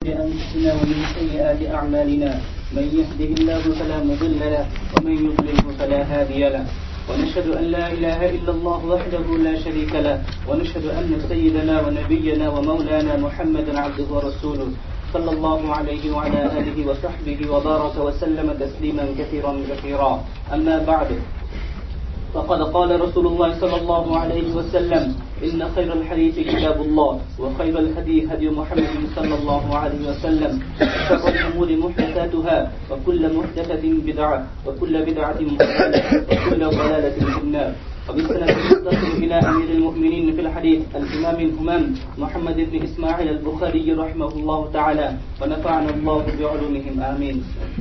أنفسنا ومن سيئات أعمالنا من يهده الله فلا مضل له ومن يضلله فلا هادي له ونشهد أن لا إله إلا الله وحده لا شريك له ونشهد أن سيدنا ونبينا ومولانا محمدا عبده ورسوله صلى الله عليه وعلى آله وصحبه وبارك وسلم تسليما كثيرا أما بعد فقد قال رسول الله صلى الله عليه وسلم إن خير الحديث كتاب الله وخير الهدي هدي محمد صلى الله عليه وسلم وشر الأمور محدثاتها وكل محدثة بدعة وكل بدعة ضلالة وكل ضلالة في النار. وبالسند المتصل إلى أمير المؤمنين في الحديث الإمام الهمام محمد بن إسماعيل البخاري رحمه الله تعالى ونفعنا الله بعلومهم آمين.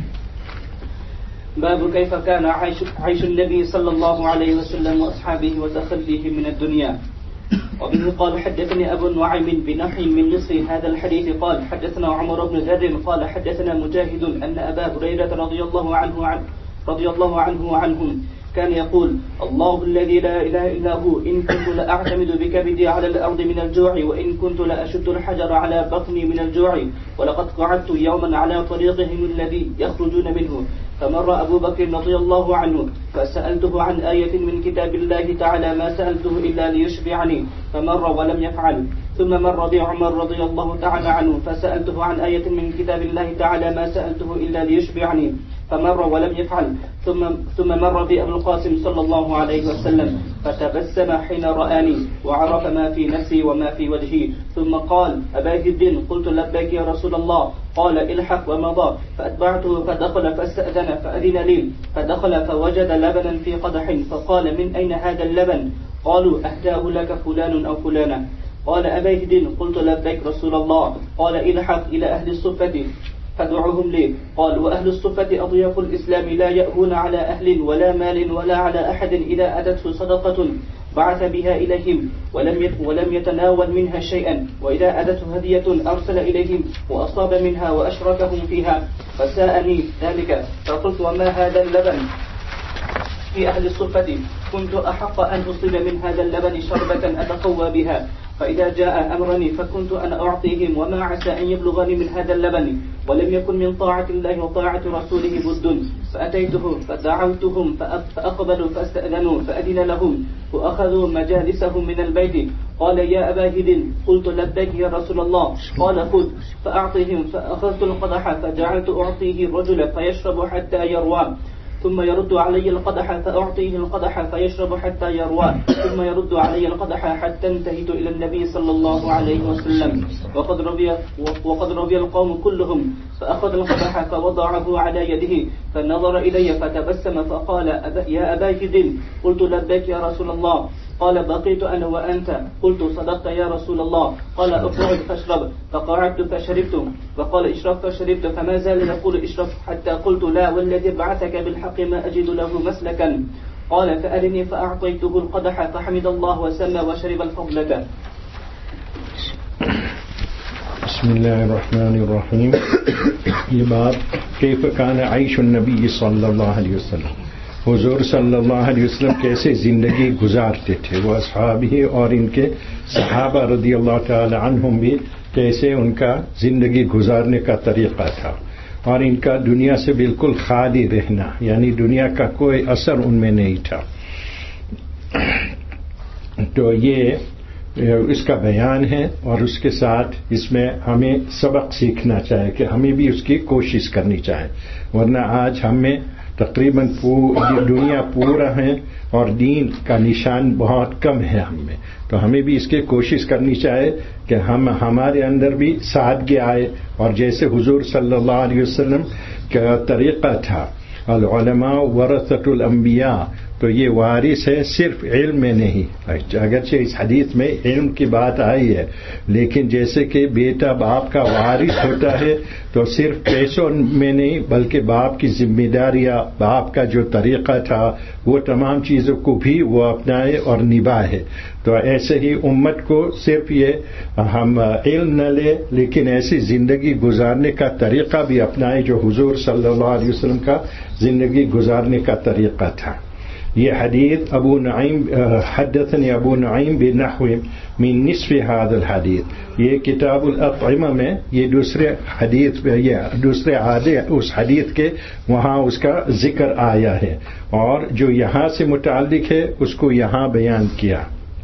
باب كيف كان عيش النبي صلى الله عليه وسلم وأصحابه وتخليه من الدنيا. وبه قال حدثني أبو النعيم بنحو من نصف هذا الحديث قال حدثنا عمر بن ذر قال حدثنا مجاهد أن أبا هريرة رضي الله عنهم كان يقول الله الذي لا إله إلا هو إن كنت لأعتمد بكبدي على الأرض من الجوع وإن كنت لأشد الحجر على بطني من الجوع ولقد قعدت يوما على طريقهم الذي يخرجون منه فمر أبو بكر رضي الله عنه فسألته عن آية من كتاب الله تعالى ما سألته إلا ليشبعني فمر ولم يفعل ثم مر بعمر رضي الله تعالى عنه فسألته عن آية من كتاب الله تعالى ما سألته إلا ليشبعني فمر ولم يفعل ثم مر بأبي القاسم صلى الله عليه وسلم فتبسم حين رآني وعرف ما في نفسي وما في وجهي ثم قال أبا هند قلت لبيك يا رسول الله قال الحق ومضى فأتبعته فدخل فاستأذن فأذن لي فدخل فوجد لبنا في قدح فقال من أين هذا اللبن قالوا أهداه لك فلان أو فلانة قال أبا هند قلت لبيك رسول الله قال الحق إلى أهل الصفة فادعوهم لي قال وأهل الصفة أضياف الإسلام لا يأهون على أهل ولا مال ولا على أحد إذا أتته صدقة بعث بها إليهم ولم يتناول منها شيئا وإذا أتته هدية أرسل إليهم وأصاب منها وأشركهم فيها فساءني ذلك فقلت وما هذا اللبن في أهل الصفة كنت أحق أن أصيب من هذا اللبن شربة أتقوى بها فإذا جاء أمرني فكنت أنا أعطيهم وما عسى أن يبلغني من هذا اللبن ولم يكن من طاعة الله وطاعة رسوله بد فأتيته فدعوتهم فأقبلوا فاستأذنوا فأذن لهم وأخذوا مجالسهم من البيت قال يا أبا هند قلت لبيك يا رسول الله قال خذ فأعطيهم فأخذت القدح فجعلت أعطيه الرجل فيشرب حتى يروى ثم يرد علي القدح فأعطيه القدح فيشرب حتى يروى ثم يرد علي القدح حتى انتهيت إلى النبي صلى الله عليه وسلم وقد رضي القوم كلهم فأخذ القدح فوضعه على يده فنظر إلي فتبسم فقال يا أبا هند قلت لبيك يا رسول الله قال بقيت أنا وأنت قلت صدقت يا رسول الله قال اقعد فاشرب فقعدت فشربت وقال اشرب فشربت فما زال يقول اشرب حتى قلت لا والذي بعثك بالحق ما أجد له مسلكا قال فأرني فأعطيته القدح فحمد الله وسلم وشرب الفضلة. بسم الله الرحمن الرحيم. ये बात كيف كان عيش النبي صلى الله عليه وسلم हुजूर सल्लल्लाहु अलैहि वसल्लम कैसे जिंदगी गुजारते थे वो असहाबी और इनके सहाबा रदियल्लाहु ताला अन्हुम भी कैसे उनका जिंदगी गुजारने का तरीका था और इनका दुनिया से बिल्कुल खाली रहना यानी दुनिया का कोई असर उनमें नहीं था. तो ये इसका बयान है और उसके साथ इसमें हमें सबक सीखना चाहिए कि हमें भी उसकी कोशिश करनी चाहिए वरना आज हमें तकरीबन दुनिया पूरा है और दीन का निशान बहुत कम है हमें. तो हमें भी इसकी कोशिश करनी चाहिए कि हमारे अंदर भी सादगी आए और जैसे हुजूर सल्लल्लाहु अलैहि वसल्लम का तरीका था अल उलमा वरसतुल अंबिया तो ये वारिस है सिर्फ इल्म में नहीं. अगरचे इस हदीस में इल्म की बात आई है लेकिन जैसे कि बेटा बाप का वारिस होता है तो सिर्फ पैसों में नहीं बल्कि बाप की जिम्मेदारियां बाप का जो तरीका था वो तमाम चीज़ों को भी वो अपनाए और निभाए. तो ऐसे ही उम्मत को सिर्फ ये हम इल्म न ले लेकिन ऐसी जिंदगी गुजारने का तरीका भी अपनाए जो हुजूर सल्लल्लाहु अलैहि वसल्लम का जिंदगी गुजारने का तरीका था. یہ حدیث ابو نعیم حدثنی ابو نعیم بنحو من نصف هذا الحدیث، یہ کتاب الاطعمہ میں یہ دوسرے حدیث، یہ دوسرے آدھے اس حدیث کے وہاں اس کا ذکر آیا ہے، اور جو یہاں سے متعلق ہے اس کو یہاں بیان کیا۔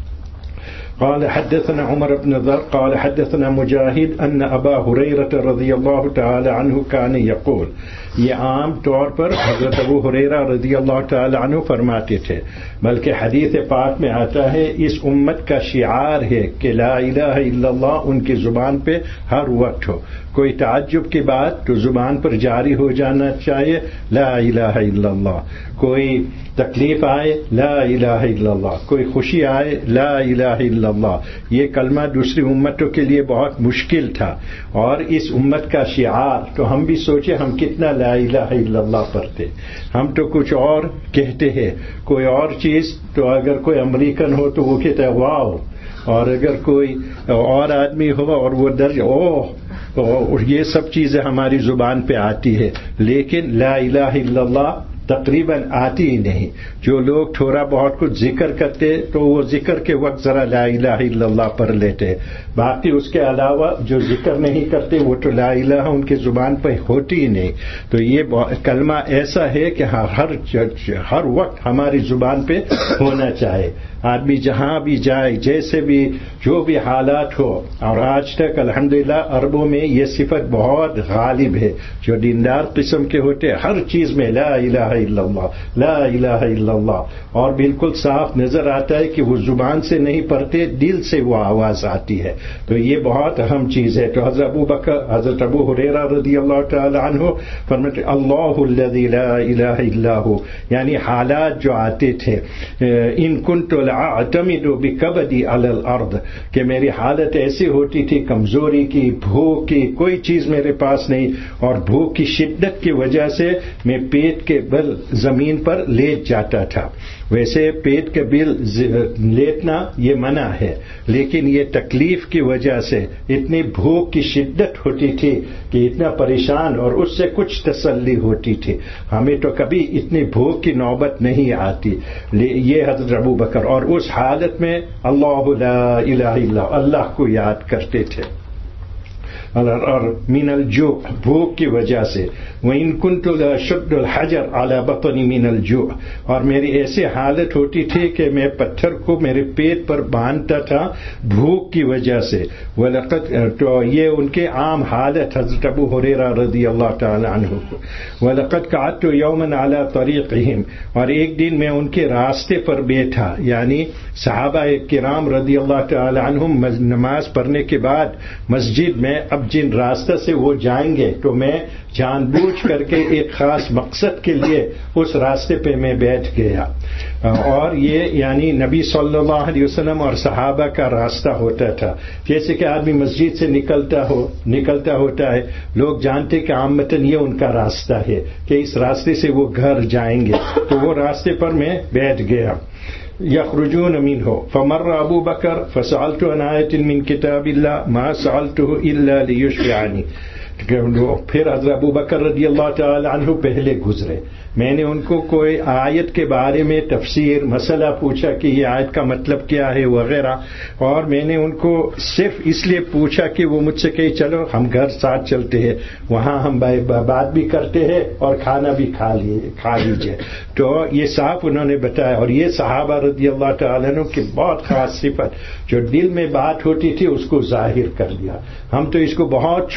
قال حدثنا عمر بن ذر قال حدثنا مجاہد ان ابا ہریرہ رضی اللہ تعالی عنہ کان یقول، یہ عام طور پر حضرت ابو ہریرہ رضی اللہ تعالی عنہ فرماتے تھے، بلکہ حدیث پاک میں آتا ہے اس امت کا شعار ہے کہ لا الہ الا اللہ ان کی زبان پہ ہر وقت ہو، کوئی تعجب کی بات تو زبان پر جاری ہو جانا چاہیے لا الہ الا اللہ، کوئی تکلیف آئے لا الہ الا اللہ، کوئی خوشی آئے لا الہ الا اللہ۔ یہ کلمہ دوسری امتوں کے لیے بہت مشکل تھا، اور اس امت کا شعار، تو ہم بھی سوچے ہم کتنا لا الہ الا اللہ پڑھتے، ہم تو کچھ اور کہتے ہیں، کوئی اور چیز، تو اگر کوئی امریکن ہو تو وہ کہتا ہے واو، اور اگر کوئی اور آدمی ہو اور وہ درج اوہ، یہ سب چیزیں ہماری زبان پہ آتی ہے، لیکن لا الہ الا اللہ تقریباً آتی ہی نہیں۔ جو لوگ تھوڑا بہت کچھ ذکر کرتے تو وہ ذکر کے وقت ذرا لا الہ الا اللہ پڑھ لیتے، باقی اس کے علاوہ جو ذکر نہیں کرتے وہ تو لا الہ ان کی زبان پہ ہوتی ہی نہیں۔ تو یہ کلمہ ایسا ہے کہ ہر وقت ہماری زبان پہ ہونا چاہے، آدمی جہاں بھی جائے، جیسے بھی جو بھی حالات ہو، اور آج تک الحمدللہ عربوں میں یہ صفت بہت غالب ہے، جو دیندار قسم کے ہوتے ہر چیز میں لا الہ الا اللہ لا الہ الا اللہ، اور بالکل صاف نظر آتا ہے کہ وہ زبان سے نہیں پڑھتے، دل سے وہ آواز آتی ہے، تو یہ بہت اہم چیز ہے۔ تو حضرت ابو ہریرہ رضی اللہ تعالی عنہ فرماتے اللہ الذی لا الہ الا ہو، یعنی حالات جو آتے تھے، ان کنت اعتمد بکبدی علی الارض، کہ میری حالت ایسی ہوتی تھی کمزوری کی، بھوک کی، کوئی چیز میرے پاس نہیں، اور بھوک کی شدت کی وجہ سے میں پیٹ کے بل زمین پر لیٹ جاتا تھا۔ ویسے پیٹ کے بل لیٹنا یہ منع ہے، لیکن یہ تکلیف کی وجہ سے اتنی بھوک کی شدت ہوتی تھی کہ اتنا پریشان، اور اس سے کچھ تسلی ہوتی تھی، ہمیں تو کبھی اتنی بھوک کی نوبت نہیں آتی۔ یہ حضرت ابو بکر، اور اس حالت میں اللہ لا الہ الا اللہ کو یاد کرتے تھے، اور من الجوع، بھوک کی وجہ سے، وَإِن كُنْتُ لَأَشُدُّ الْحَجَرَ عَلَى بَطْنِ مِنَ الْجُوعِ، اور میری ایسی حالت ہوتی تھی کہ میں پتھر کو میرے پیٹ پر باندھتا تھا بھوک کی وجہ سے۔ وَلَقَدْ، تو یہ ان کے عام حالت حضرت ابو ہریرہ رضی اللہ تعالی عنہ کو۔ وَلَقَدْ قَعَدْتُ يَوْمًا عَلَى طَرِيقِهِمْ، اور ایک دن میں ان کے راستے پر بیٹھا، یعنی صحابہ کرام رضی اللہ تعالی عنہم نماز پڑھنے کے بعد مسجد میں اب جن راستہ سے وہ جائیں گے تو میں جان بوجھ کر کے ایک خاص مقصد کے لیے اس راستے پہ میں بیٹھ گیا، اور یہ یعنی نبی صلی اللہ علیہ وسلم اور صحابہ کا راستہ ہوتا تھا۔ جیسے کہ آدمی مسجد سے نکلتا ہوتا ہے، لوگ جانتے کہ عامتاً یہ ان کا راستہ ہے کہ اس راستے سے وہ گھر جائیں گے، تو وہ راستے پر میں بیٹھ گیا۔ یخرجون منہ فمر ابو بکر فسألت عن آیت من کتاب اللہ ما سألته الا لیشفعنی، پھر حضرت ابو بکر رضی اللہ تعالی عنہ پہلے گزرے، میں نے ان کو کوئی آیت کے بارے میں تفسیر مسئلہ پوچھا کہ یہ آیت کا مطلب کیا ہے وغیرہ، اور میں نے ان کو صرف اس لیے پوچھا کہ وہ مجھ سے کہے چلو ہم گھر ساتھ چلتے ہیں، وہاں ہم بات بھی کرتے ہیں اور کھانا بھی کھا لیجیے، تو یہ صاف انہوں نے بتایا۔ اور یہ صحابہ رضی اللہ تعالیٰ عنہ کی بہت خاص صفت، جو دل میں بات ہوتی تھی اس کو ظاہر کر دیا۔ ہم تو اس کو بہت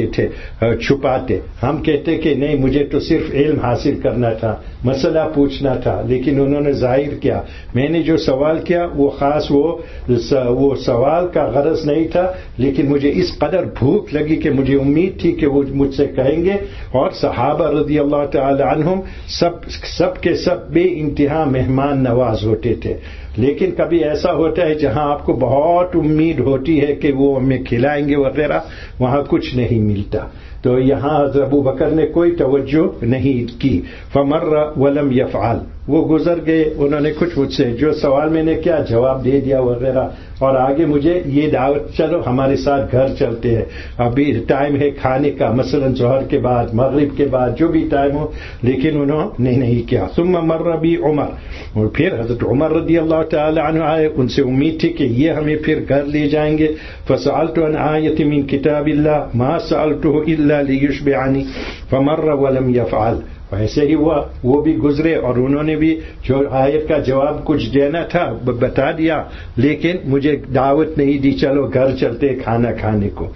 چھپاتے، ہم کہتے کہ نہیں مجھے تو صرف علم حاصل کرنا تھا، مسئلہ پوچھنا تھا، لیکن انہوں نے ظاہر کیا۔ میں نے جو سوال کیا وہ خاص وہ سوال کا غرض نہیں تھا، لیکن مجھے اس قدر بھوک لگی کہ مجھے امید تھی کہ وہ مجھ سے کہیں گے۔ اور صحابہ رضی اللہ تعالی عنہم سب کے سب بے انتہا مہمان نواز ہوتے تھے، لیکن کبھی ایسا ہوتا ہے جہاں آپ کو بہت امید ہوتی ہے کہ وہ ہمیں کھلائیں گے وغیرہ، وہاں کچھ نہیں ملتا، تو یہاں حضرت ابو بکر نے کوئی توجہ نہیں کی۔ فمر ولم یفعل، وہ گزر گئے, انہوں نے کچھ مجھ سے جو سوال میں نے کیا جواب دے دیا وغیرہ, اور آگے مجھے یہ دعوت چلو ہمارے ساتھ گھر چلتے ہیں, ابھی ٹائم ہے کھانے کا, مثلا ظہر کے بعد مغرب کے بعد جو بھی ٹائم ہو, لیکن انہوں نے نہیں کیا. ثم مر بی عمر, اور پھر حضرت عمر رضی اللہ تعالی عنہ آئے, ان سے امید تھی کہ یہ ہمیں پھر گھر لے جائیں گے. فسألت عن آیۃ من کتاب اللہ ما سألته الا لیشبعنی فمر ولم یفعل. ایسے ہی ہوا, وہ بھی گزرے اور انہوں نے بھی جو آیت کا جواب کچھ دینا تھا بتا دیا, لیکن مجھے دعوت نہیں دی چلو گھر چلتے کھانا کھانے کو.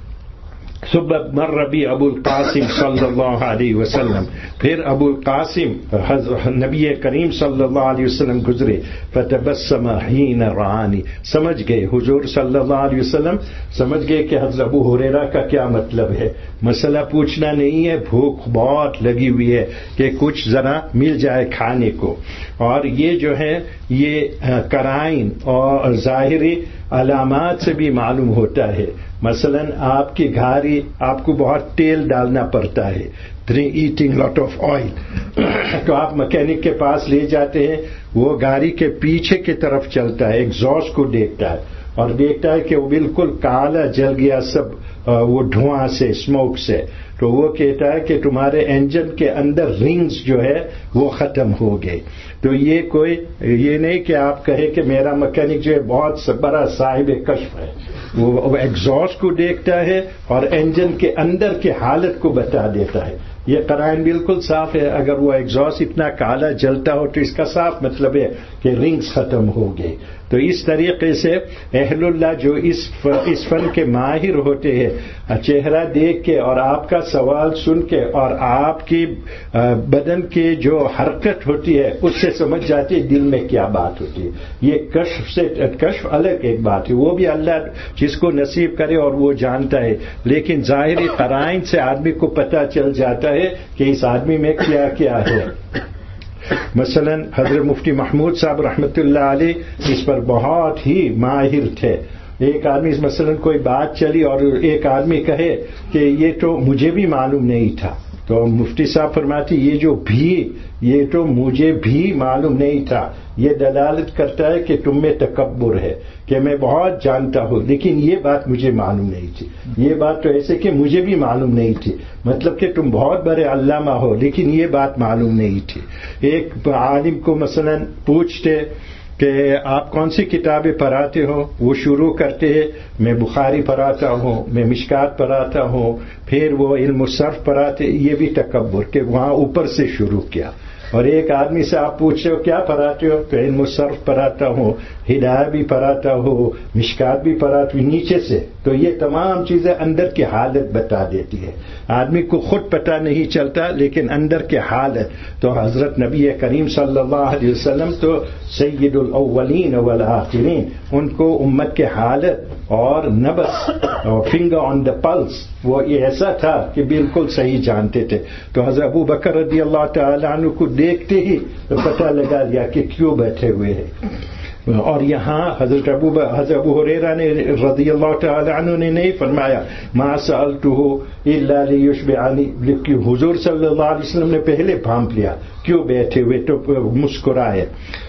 صبح مر بی ابو القاسم صلی اللہ علیہ وسلم, پھر ابو القاسم نبی کریم صلی اللہ علیہ وسلم گزرے. فتبسم حین رآنی, سمجھ گئے حضور صلی اللہ علیہ وسلم سمجھ گئے کہ حضرت ابو ہریرہ کا کیا مطلب ہے, مسئلہ پوچھنا نہیں ہے, بھوک بہت لگی ہوئی ہے کہ کچھ ذرا مل جائے کھانے کو. اور یہ جو ہے یہ قرائن اور ظاہری علامات سے بھی معلوم ہوتا ہے. مثلا آپ کی گاڑی آپ کو بہت تیل ڈالنا پڑتا ہے, ایٹنگ لاٹ آف آئل, تو آپ مکینک کے پاس لے جاتے ہیں, وہ گاڑی کے پیچھے کی طرف چلتا ہے, ایگزاسٹ کو دیکھتا ہے اور دیکھتا ہے کہ وہ بالکل کالا جل گیا سب وہ دھواں سے, اسموک سے, تو وہ کہتا ہے کہ تمہارے انجن کے اندر رنگز جو ہے وہ ختم ہو گئے. تو یہ نہیں کہ آپ کہیں کہ میرا مکینک جو ہے بہت بڑا صاحب کشف ہے, وہ ایگزاسٹ کو دیکھتا ہے اور انجن کے اندر کی حالت کو بتا دیتا ہے. یہ قرائن بالکل صاف ہے, اگر وہ ایگزاسٹ اتنا کالا جلتا ہو تو اس کا صاف مطلب ہے کہ رنگز ختم ہو گئے. تو اس طریقے سے اہل اللہ جو اس فن کے ماہر ہوتے ہیں, چہرہ دیکھ کے اور آپ کا سوال سن کے اور آپ کی بدن کی جو حرکت ہوتی ہے اس سے سمجھ جاتے دل میں کیا بات ہوتی ہے. یہ کشف الگ ایک بات ہے, وہ بھی اللہ جس کو نصیب کرے اور وہ جانتا ہے, لیکن ظاہری قرائن سے آدمی کو پتہ چل جاتا ہے کہ اس آدمی میں کیا کیا ہے. مثلا حضرت مفتی محمود صاحب رحمۃ اللہ علیہ اس پر بہت ہی ماہر تھے. ایک آدمی مثلا کوئی بات چلی اور ایک آدمی کہے کہ یہ تو مجھے بھی معلوم نہیں تھا, تو مفتی صاحب فرماتے یہ تو مجھے بھی معلوم نہیں تھا, یہ دلالت کرتا ہے کہ تم میں تکبر ہے کہ میں بہت جانتا ہوں لیکن یہ بات مجھے معلوم نہیں تھی. یہ بات تو ایسے کہ مجھے بھی معلوم نہیں تھی, مطلب کہ تم بہت بڑے علامہ ہو لیکن یہ بات معلوم نہیں تھی. ایک عالم کو مثلا پوچھتے کہ آپ کون سی کتابیں پڑھاتے ہو, وہ شروع کرتے ہیں میں بخاری پڑھاتا ہوں, میں مشکات پڑھاتا ہوں, پھر وہ علم الصرف پڑھاتے. یہ بھی تکبر کہ وہاں اوپر سے شروع کیا. اور ایک آدمی سے آپ پوچھتے ہو کیا پڑھاتے ہو, تو علم الصرف پڑھاتا ہوں, ہدایہ بھی پڑھاتا ہوں, مشکات بھی پڑھاتا ہوں, نیچے سے. تو یہ تمام چیزیں اندر کی حالت بتا دیتی ہے. آدمی کو خود پتہ نہیں چلتا لیکن اندر کی حالت. تو حضرت نبی کریم صلی اللہ علیہ وسلم تو سید الاولین والآخرین, ان کو امت کے حالت اور نبض اور فنگر آن دا پلس وہ ایسا تھا کہ بالکل صحیح جانتے تھے. تو حضرت ابو بکر رضی اللہ تعالی عنہ کو دیکھتے ہی پتہ لگا لیا کہ کیوں بیٹھے ہوئے ہیں. اور یہاں حضرت ابو ہریرہ نے رضی اللہ تعالی عنہ نے نہیں فرمایا ما سألته الا لیشبعنی, لیکن حضور صلی اللہ علیہ وسلم نے پہلے بھانپ لیا کیوں بیٹھے ہوئے, تو مسکرائے.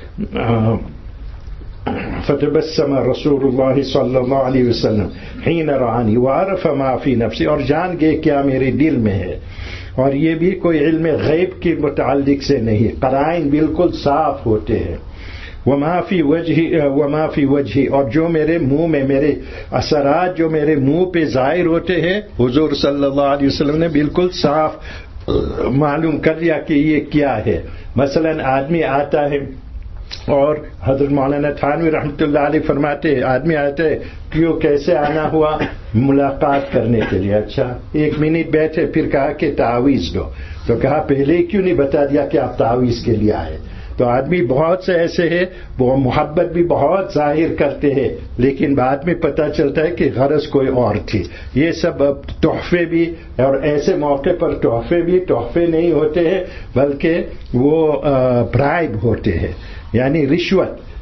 فتبسم رسول اللہ صلی اللہ علیہ وسلم حین رآنی وعرف ما فی نفسی, اور جان گئے کیا میرے دل میں ہے. اور یہ بھی کوئی علم غیب کے متعلق سے نہیں, قرائن بالکل صاف ہوتے ہیں. وما فی وجہی, اور جو میرے منہ میں میرے اثرات جو میرے منہ پہ ظاہر ہوتے ہیں حضور صلی اللہ علیہ وسلم نے بالکل صاف معلوم کر لیا کہ یہ کیا ہے. مثلا آدمی آتا ہے اور حضرت مولانا تھانوی رحمۃ اللہ علیہ فرماتے ہیں آدمی آتے ہے کیوں کیسے آنا ہوا, ملاقات کرنے کے لیے. اچھا 1 منٹ بیٹھے, پھر کہا کہ تعویذ دو, تو کہا پہلے ہی کیوں نہیں بتا دیا کہ آپ تعویذ کے لیے آئے. تو آدمی بہت سے ایسے ہیں وہ محبت بھی بہت ظاہر کرتے ہیں لیکن بعد میں پتہ چلتا ہے کہ غرض کوئی اور تھی. یہ سب تحفے بھی, اور ایسے موقع پر تحفے نہیں ہوتے ہیں بلکہ وہ برائب ہوتے ہیں, یعنی رشوت.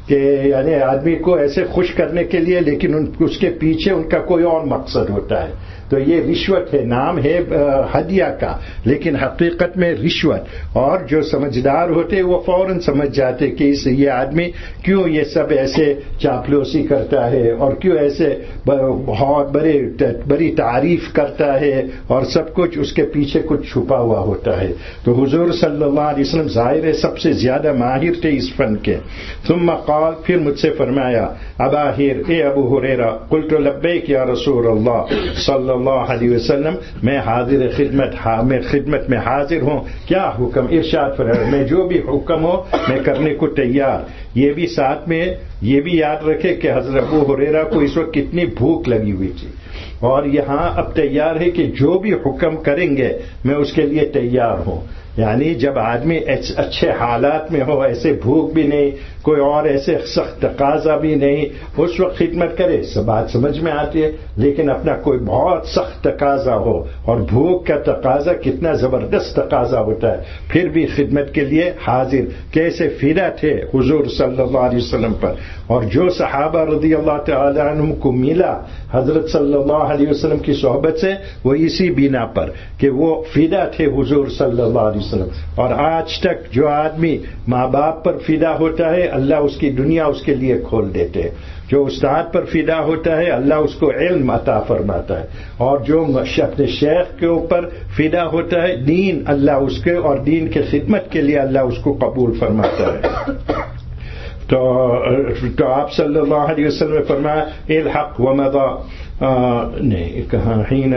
کہ یعنی آدمی کو ایسے خوش کرنے کے لیے، لیکن اس کے پیچھے ان کا کوئی اور مقصد ہوتا ہے. تو یہ رشوت ہے، نام ہے ہدیہ کا، لیکن حقیقت میں رشوت. اور جو سمجھدار ہوتے وہ فوراً سمجھ جاتے کہ یہ آدمی کیوں یہ سب ایسے چاپلوسی کرتا ہے اور کیوں ایسے بہت بڑی تعریف کرتا ہے اور سب کچھ اس کے پیچھے کچھ چھپا ہوا ہوتا ہے. تو حضور صلی اللہ علیہ وسلم ظاہر ہے سب سے زیادہ ماہر تھے اس فن کے. ثم قال، پھر مجھ سے فرمایا، اباہر، اے ابو ہریرہ، قلت لبیک یا رسول اللہ صلی اللہ علیہ وسلم، میں حاضر خدمت میں حاضر ہوں، کیا حکم؟ ارشاد فرمایا، میں جو بھی حکم ہو میں کرنے کو تیار. یہ بھی ساتھ میں یہ بھی یاد رکھے کہ حضرت ابو ہریرہ کو اس وقت کتنی بھوک لگی ہوئی تھی، اور یہاں اب تیار ہے کہ جو بھی حکم کریں گے میں اس کے لیے تیار ہوں. یعنی جب آدمی اچھے حالات میں ہو، ایسے بھوک بھی نہیں، کوئی اور ایسے سخت تقاضا بھی نہیں، اس وقت خدمت کرے، سب بات سمجھ میں آتی ہے. لیکن اپنا کوئی بہت سخت تقاضا ہو، اور بھوک کا تقاضا کتنا زبردست تقاضا ہوتا ہے، پھر بھی خدمت کے لیے حاضر. کیسے فدا تھے حضور صلی اللہ علیہ وسلم پر. اور جو صحابہ رضی اللہ تعالی عنہم کو ملا حضرت صلی اللہ علیہ وسلم کی صحبت سے، وہ اسی بنا پر کہ وہ فدا تھے حضور صلی اللہ علیہ وسلم. اور آج تک جو آدمی ماں باپ پر فدا ہوتا ہے، اللہ اس کی دنیا اس کے لیے کھول دیتے ہیں. جو استاد پر فدا ہوتا ہے، اللہ اس کو علم عطا فرماتا ہے. اور جو اپنے شیخ کے اوپر فدا ہوتا ہے، دین اللہ اس کے اور دین کے خدمت کے لیے اللہ اس کو قبول فرماتا ہے. تو آپ صلی اللہ علیہ وسلم نے فرمایا، الحق ومضى نہیں کہاں حين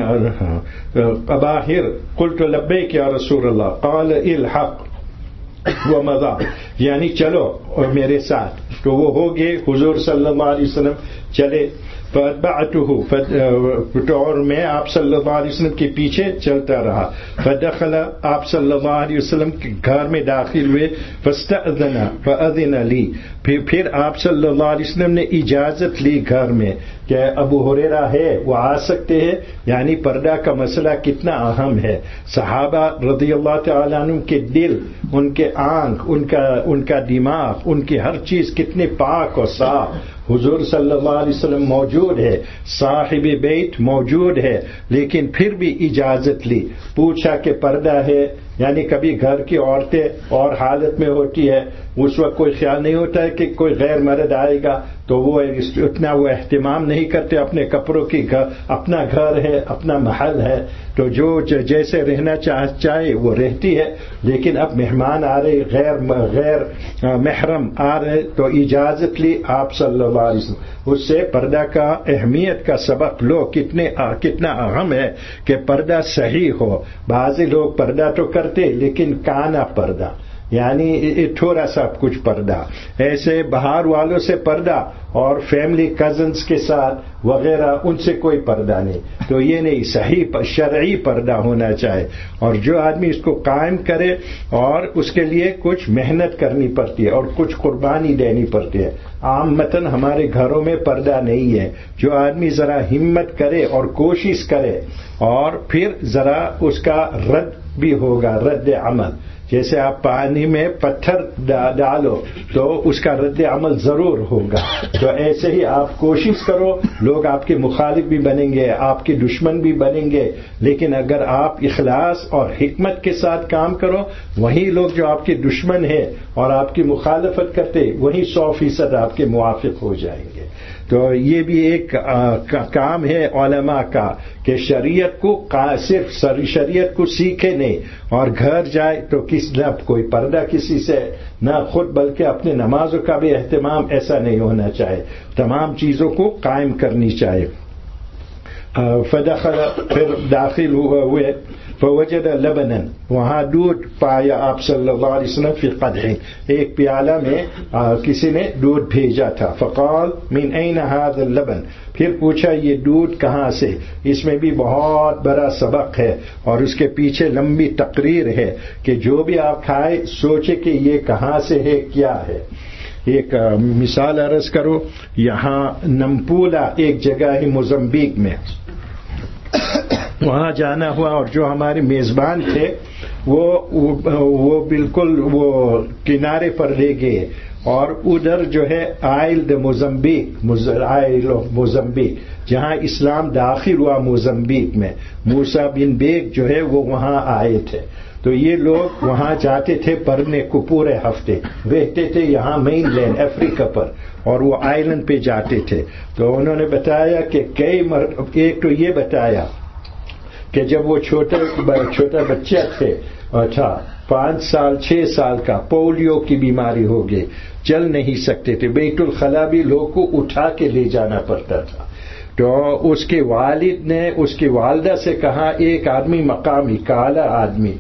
اباہر قلت لبیک یا رسول اللہ قال الحق ومضى، یعنی چلو اور میرے ساتھ. تو وہ ہو گئے، حضور صلی اللہ علیہ وسلم چلے. فاتبعته، اور میں آپ صلی اللہ علیہ وسلم کے پیچھے چلتا رہا. فدخل، آپ صلی اللہ علیہ وسلم کے گھر میں داخل ہوئے. فاستأذن فأذن لی، پھر آپ صلی اللہ علیہ وسلم نے اجازت لی گھر میں کہ ابو ہریرہ ہے وہ آ سکتے ہیں. یعنی پردہ کا مسئلہ کتنا اہم ہے. صحابہ رضی اللہ تعالیٰ عنہ کے دل، ان کے آنکھ، ان کا دماغ، ان کی ہر چیز کتنے پاک اور صاف. حضور صلی اللہ علیہ وسلم موجود ہے، صاحب بیت موجود ہے، لیکن پھر بھی اجازت لی. پوچھا کہ پردہ ہے، یعنی کبھی گھر کی عورتیں اور حالت میں ہوتی ہے، اس وقت کوئی خیال نہیں ہوتا ہے کہ کوئی غیر مرد آئے گا، تو وہ اتنا وہ اہتمام نہیں کرتے اپنے کپڑوں کی. اپنا گھر ہے، اپنا محل ہے، تو جو جیسے رہنا چاہے وہ رہتی ہے. لیکن اب مہمان آ رہے، غیر محرم آ رہے، تو اجازت لی آپ صلی اللہ علیہ وسلم. اس سے پردہ کا اہمیت کا سبق لو کتنا اہم ہے کہ پردہ صحیح ہو. بعض لوگ پردہ تو کرتے لیکن کانا پردہ، یعنی تھوڑا سا کچھ پردہ، ایسے باہر والوں سے پردہ اور فیملی کزنز کے ساتھ وغیرہ ان سے کوئی پردہ نہیں. تو یہ نہیں، صحیح شرعی پردہ ہونا چاہے. اور جو آدمی اس کو قائم کرے، اور اس کے لیے کچھ محنت کرنی پڑتی ہے اور کچھ قربانی دینی پڑتی ہے. عامتاً ہمارے گھروں میں پردہ نہیں ہے. جو آدمی ذرا ہمت کرے اور کوشش کرے، اور پھر ذرا اس کا رد بھی ہوگا، رد عمل. جیسے آپ پانی میں پتھر ڈالو تو اس کا رد عمل ضرور ہوگا. تو ایسے ہی آپ کوشش کرو. لوگ آپ کے مخالف بھی بنیں گے، آپ کے دشمن بھی بنیں گے، لیکن اگر آپ اخلاص اور حکمت کے ساتھ کام کرو، وہی لوگ جو آپ کے دشمن ہیں اور آپ کی مخالفت کرتے، وہی 100% آپ کے موافق ہو جائیں گے. تو یہ بھی ایک کام ہے علماء کا کہ شریعت کو صرف شریعت کو سیکھے نہیں اور گھر جائے تو نہ کوئی پردہ کسی سے، نہ خود، بلکہ اپنے نمازوں کا بھی اہتمام ایسا نہیں ہونا چاہیے. تمام چیزوں کو قائم کرنی چاہیے. فدخل، پھر داخل ہوئے. فوجد لبنا، وہاں دودھ پایا آپ صلی اللہ علیہ وسلم فی قدح، ایک پیالہ میں کسی نے دودھ بھیجا تھا. فقال من این هذا اللبن، پھر پوچھا یہ دودھ کہاں سے. اس میں بھی بہت بڑا سبق ہے اور اس کے پیچھے لمبی تقریر ہے کہ جو بھی آپ کھائے سوچے کہ یہ کہاں سے ہے، کیا ہے. ایک مثال عرض کرو. یہاں نمپولا ایک جگہ ہے موزمبیق میں، وہاں جانا ہوا، اور جو ہمارے میزبان تھے وہ بالکل وہ کنارے پر لے گئے اور ادھر جو ہے آئل موزمبیق جہاں اسلام داخل ہوا موزمبیق میں، موسیٰ بن بیگ جو ہے وہ وہاں آئے تھے. تو یہ لوگ وہاں جاتے تھے پڑھنے کو، پورے ہفتے رہتے تھے یہاں مین لینڈ افریقہ پر، اور وہ آئلینڈ پہ جاتے تھے. تو انہوں نے بتایا کہ ایک تو یہ بتایا کہ جب وہ چھوٹا بچہ تھا 5 سال 6 سال کا، پولیو کی بیماری ہو گئی، چل نہیں سکتے تھے، بیت الخلا بھی لوگ کو اٹھا کے لے جانا پڑتا تھا. تو اس کے والد نے اس کی والدہ سے کہا ایک آدمی مقامی کالا آدمی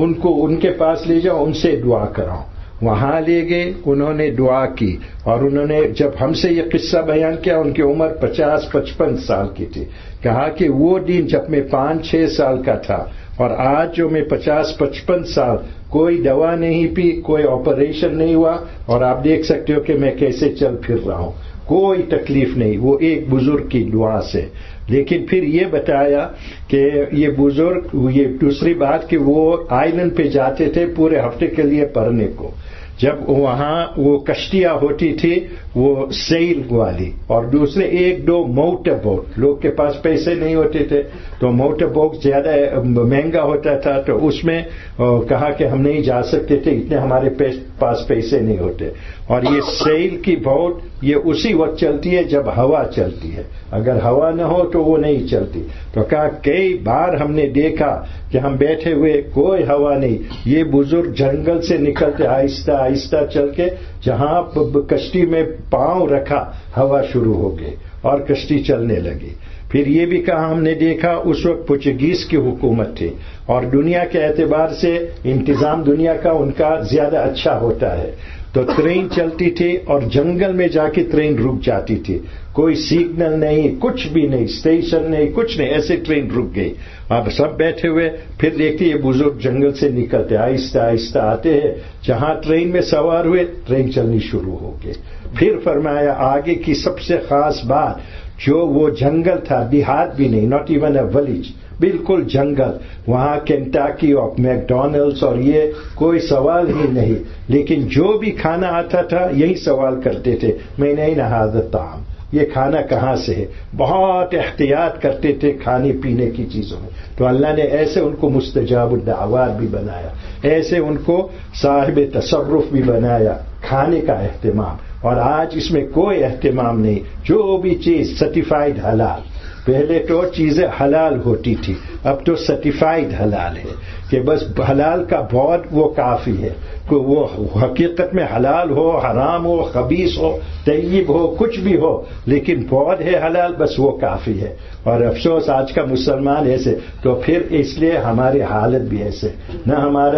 ان کے پاس لے جاؤ، ان سے دعا کراؤ. وہاں لے گئے، انہوں نے دعا کی، اور انہوں نے جب ہم سے یہ قصہ بیان کیا ان کی عمر 50-55 سال کی تھی. کہا کہ وہ دن جب میں 5-6 سال کا تھا اور آج جو میں 50-55 سال، کوئی دوا نہیں پی، کوئی آپریشن نہیں ہوا، اور آپ دیکھ سکتے ہو کہ میں کیسے چل پھر رہا ہوں، کوئی تکلیف نہیں، وہ ایک بزرگ کی دعا سے. لیکن پھر یہ بتایا کہ یہ بزرگ، یہ دوسری بات کہ وہ آئلینڈ پہ جاتے تھے پورے ہفتے کے لیے پڑھنے کو. جب وہاں وہ کشتیاں ہوتی تھی وہ سیل والی، اور دوسرے 1-2 موٹر بوٹ، لوگ کے پاس پیسے نہیں ہوتے تھے تو موٹر بوٹ زیادہ مہنگا ہوتا تھا، تو اس میں کہا کہ ہم نہیں جا سکتے تھے، اتنے ہمارے پاس پیسے نہیں ہوتے. اور یہ سیل کی بوٹ یہ اسی وقت چلتی ہے جب ہوا چلتی ہے، اگر ہوا نہ ہو تو وہ نہیں چلتی. تو کہا کئی بار ہم نے دیکھا کہ ہم بیٹھے ہوئے کوئی ہوا نہیں، یہ بزرگ جنگل سے نکلتے آہستہ آہستہ چل کے جہاں کشتی میں پاؤں رکھا ہوا شروع ہو گئی اور کشتی چلنے لگی. پھر یہ بھی کہا ہم نے دیکھا اس وقت پرتگیز کی حکومت تھی، اور دنیا کے اعتبار سے انتظام دنیا کا ان کا زیادہ اچھا ہوتا ہے. تو ٹرین چلتی تھی اور جنگل میں جا کے ٹرین رک جاتی تھی، کوئی سگنل نہیں، کچھ بھی نہیں، اسٹیشن نہیں، کچھ نہیں، ایسے ٹرین رک گئی. اب سب بیٹھے ہوئے، پھر دیکھتے یہ بزرگ جنگل سے نکلتے آہستہ آہستہ آتے ہیں، جہاں ٹرین میں سوار ہوئے ٹرین چلنی شروع ہو گئی. پھر فرمایا آگے کی سب سے خاص بات، جو وہ جنگل تھا، دیہات بھی نہیں، ناٹ ایون اے ولیج، بالکل جنگل، وہاں کینٹاکی اور میکڈونلڈس اور یہ کوئی سوال ہی نہیں. لیکن جو بھی کھانا آتا تھا یہی سوال کرتے تھے، میں نہیں نہاذا طعام، یہ کھانا کہاں سے ہے. بہت احتیاط کرتے تھے کھانے پینے کی چیزوں میں. تو اللہ نے ایسے ان کو مستجاب الدعوات بھی بنایا، ایسے ان کو صاحب تصرف بھی بنایا، کھانے کا اہتمام. اور آج اس میں کوئی اہتمام نہیں، جو بھی چیز سرٹیفائیڈ حلال. پہلے تو چیزیں حلال ہوتی تھی، اب تو سرٹیفائیڈ حلال ہے کہ بس حلال کا بعد وہ کافی ہے، کہ وہ حقیقت میں حلال ہو، حرام ہو، خبیث ہو، طیب ہو، کچھ بھی ہو، لیکن بعد ہے حلال، بس وہ کافی ہے. اور افسوس آج کا مسلمان ایسے، تو پھر اس لیے ہماری حالت بھی ایسے نہ.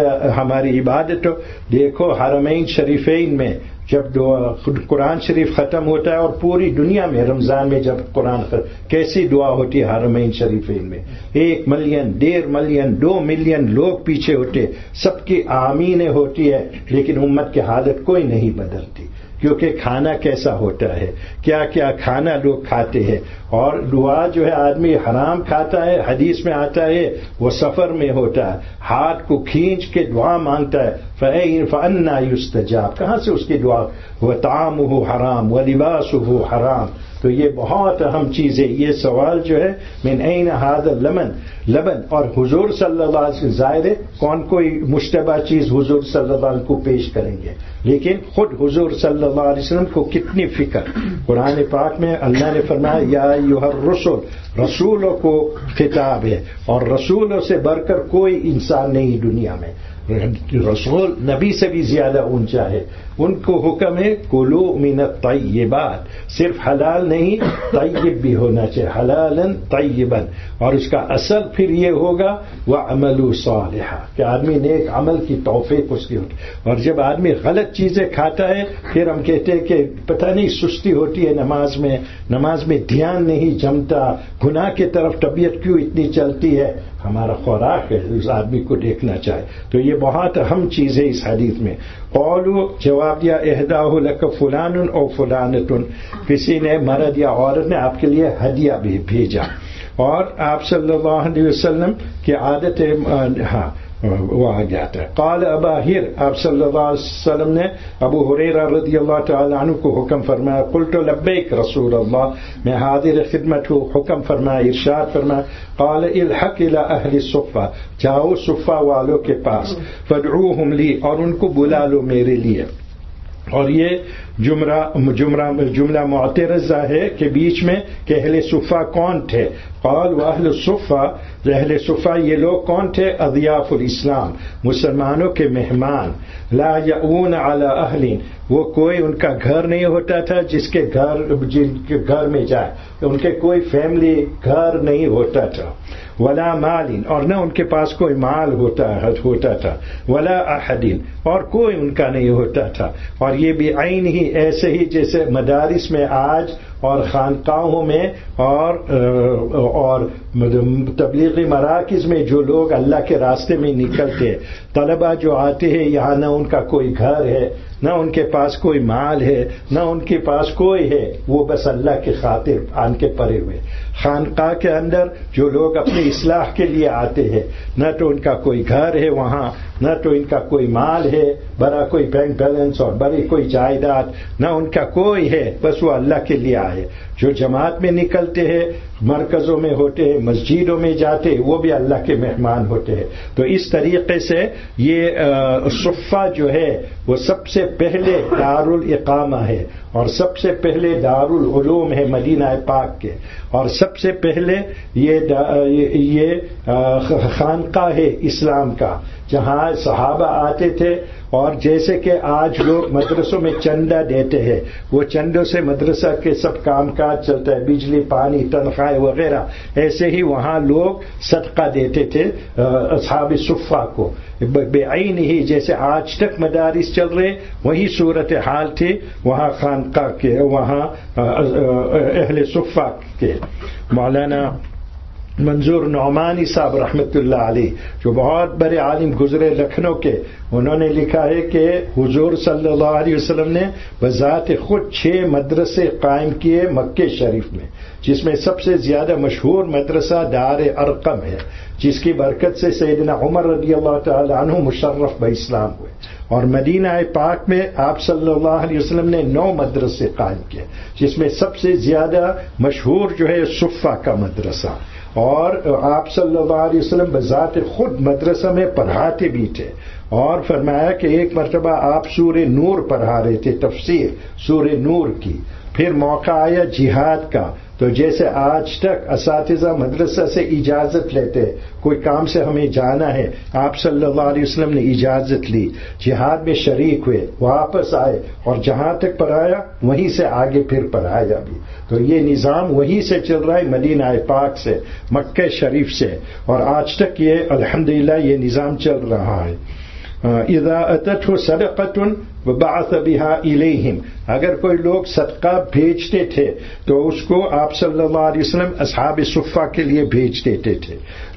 ہماری عبادت دیکھو حرمین شریفین میں جب قرآن شریف ختم ہوتا ہے، اور پوری دنیا میں رمضان میں جب قرآن کیسی دعا ہوتی ہے حرمین شریفین میں، 1 ملین 1.5 ملین 2 ملین لوگ پیچھے ہوتے، سب کی آمینیں ہوتی ہے، لیکن امت کی حالت کوئی نہیں بدلتی. کیونکہ کھانا کیسا ہوتا ہے، کیا کیا کھانا لوگ کھاتے ہیں. اور دعا جو ہے آدمی حرام کھاتا ہے، حدیث میں آتا ہے وہ سفر میں ہوتا ہے، ہاتھ کو کھینچ کے دعا مانگتا ہے، فَأَنَّىٰ يُسْتَجَابُ، کہاں سے اس کی دعا. وَطَعَامُهُ حَرَامٌ وَلِبَاسُهُ حَرَامٌ. تو یہ بہت اہم چیز ہے. یہ سوال جو ہے من این هذا لبن، اور حضور صلی اللہ علیہ وسلم، ظاہر ہے کون کوئی مشتبہ چیز حضور صلی اللہ علیہ وسلم کو پیش کریں گے، لیکن خود حضور صلی اللہ علیہ وسلم کو کتنی فکر. قرآن پاک میں اللہ نے فرمایا یا ایھا الرسل، رسولوں کو خطاب ہے، اور رسولوں سے بڑھ کر کوئی انسان نہیں دنیا میں. رسول نبی سے بھی زیادہ اونچا ہے. ان کو حکم ہے کلو من الطیبات، صرف حلال نہیں طیب بھی ہونا چاہیے، حلالا طیبا. اور اس کا اصل پھر یہ ہوگا وعملوا صالحا، کہ آدمی نیک عمل کی توفیق اس کی ہوتی. اور جب آدمی غلط چیزیں کھاتا ہے پھر ہم کہتے ہیں کہ پتہ نہیں سستی ہوتی ہے نماز میں دھیان نہیں جمتا، گناہ کی طرف طبیعت کیوں اتنی چلتی ہے. ہمارا خوراک ہے، اس آدمی کو دیکھنا چاہے. تو یہ بہت اہم چیز ہے اس حدیث میں. قولوا، جواب دیا، اہداہ لک فلان او فلانۃ، کسی نے مرد یا عورت نے آپ کے لیے ہدیہ بھی بھیجا. اور آپ صلی اللہ علیہ وسلم کی عادت ہے، ہاں وہ آ گیا تھا. قال اباہر، آپ صلی اللہ علیہ وسلم نے ابو ہریرہ رضی اللہ تعالی عنہ کو حکم فرمایا، قلت لبیک رسول اللہ، میں حاضر خدمت ہوں. حکم فرمایا، ارشاد فرمایا، قال الحق الى اہل الصفہ، جاؤ صفہ والوں کے پاس، فادعوہم لی، اور ان کو بلا لو میرے لیے. اور یہ جملہ معترضہ ہے کہ بیچ میں کہ اہل صفہ کون تھے. قال واہل الصفہ، اہل صفہ یہ لوگ کون تھے؟ اضیاف الاسلام، مسلمانوں کے مہمان. لا یؤون علی اہل، وہ کوئی ان کا گھر نہیں ہوتا تھا جن کے گھر میں جائے، ان کے کوئی فیملی گھر نہیں ہوتا تھا. ولا مال، اور نہ ان کے پاس کوئی مال ہوتا تھا. ولا احد، اور کوئی ان کا نہیں ہوتا تھا. اور یہ بھی عین ہی ایسے ہی جیسے مدارس میں آج اور خانقاہوں میں اور تبلیغی مراکز میں جو لوگ اللہ کے راستے میں نکلتے، طلبہ جو آتے ہیں یہاں، نہ ان کا کوئی گھر ہے، نہ ان کے پاس کوئی مال ہے، نہ ان کے پاس کوئی ہے، وہ بس اللہ کی خاطر آن کے پڑے ہوئے. خانقاہ کے اندر جو لوگ اپنی اصلاح کے لیے آتے ہیں، نہ تو ان کا کوئی گھر ہے وہاں، نہ تو ان کا کوئی مال ہے، بڑا کوئی بینک بیلنس اور بڑی کوئی جائیداد، نہ ان کا کوئی ہے، بس وہ اللہ کے لیے آئے. جو جماعت میں نکلتے ہیں، مرکزوں میں ہوتے ہیں، مسجدوں میں جاتے، وہ بھی اللہ کے مہمان ہوتے ہیں. تو اس طریقے سے یہ صفہ جو ہے وہ سب سے پہلے دارالاقامہ ہے، اور سب سے پہلے دارالعلوم ہے مدینہ پاک کے، اور سب سے پہلے یہ خانقاہ ہے اسلام کا، جہاں صحابہ آتے تھے. اور جیسے کہ آج لوگ مدرسوں میں چندہ دیتے ہیں، وہ چندوں سے مدرسہ کے سب کام کاج چلتا ہے، بجلی پانی تنخواہ وغیرہ، ایسے ہی وہاں لوگ صدقہ دیتے تھے اصحاب صفہ کو. بعین ہی جیسے آج تک مدارس چل رہے، وہی صورت حال تھی وہاں خانقاہ کے، وہاں اہل صفہ کے. مولانا منظور نعمانی صاحب رحمۃ اللہ علیہ، جو بہت بڑے عالم گزرے لکھنؤ کے، انہوں نے لکھا ہے کہ حضور صلی اللہ علیہ وسلم نے بذات خود 6 مدرسے قائم کیے مکہ شریف میں، جس میں سب سے زیادہ مشہور مدرسہ دار ارقم ہے، جس کی برکت سے سیدنا عمر رضی اللہ تعالی عنہ مشرف باسلام ہوئے. اور مدینہ پاک میں آپ صلی اللہ علیہ وسلم نے 9 مدرسے قائم کیے، جس میں سب سے زیادہ مشہور جو ہے صفہ کا مدرسہ. اور آپ صلی اللہ علیہ وسلم بذات خود مدرسہ میں پڑھاتے بھی تھے. اور فرمایا کہ ایک مرتبہ آپ سورہ نور پڑھا رہے تھے، تفسیر سورہ نور کی. پھر موقع آیا جہاد کا، تو جیسے آج تک اساتذہ مدرسہ سے اجازت لیتے، کوئی کام سے ہمیں جانا ہے، آپ صلی اللہ علیہ وسلم نے اجازت لی، جہاد میں شریک ہوئے، واپس آئے، اور جہاں تک پڑھایا وہیں سے آگے پھر پڑھایا بھی. تو یہ نظام وہیں سے چل رہا ہے، مدینہ پاک سے، مکہ شریف سے، اور آج تک یہ الحمدللہ یہ نظام چل رہا ہے. اذا اتته صدقة وبعث بها الیہم، اگر کوئی لوگ صدقہ بھیجتے تھے تو اس کو آپ صلی اللہ علیہ وسلم اصحاب صفہ کے لیے بھیج دیتے تھے.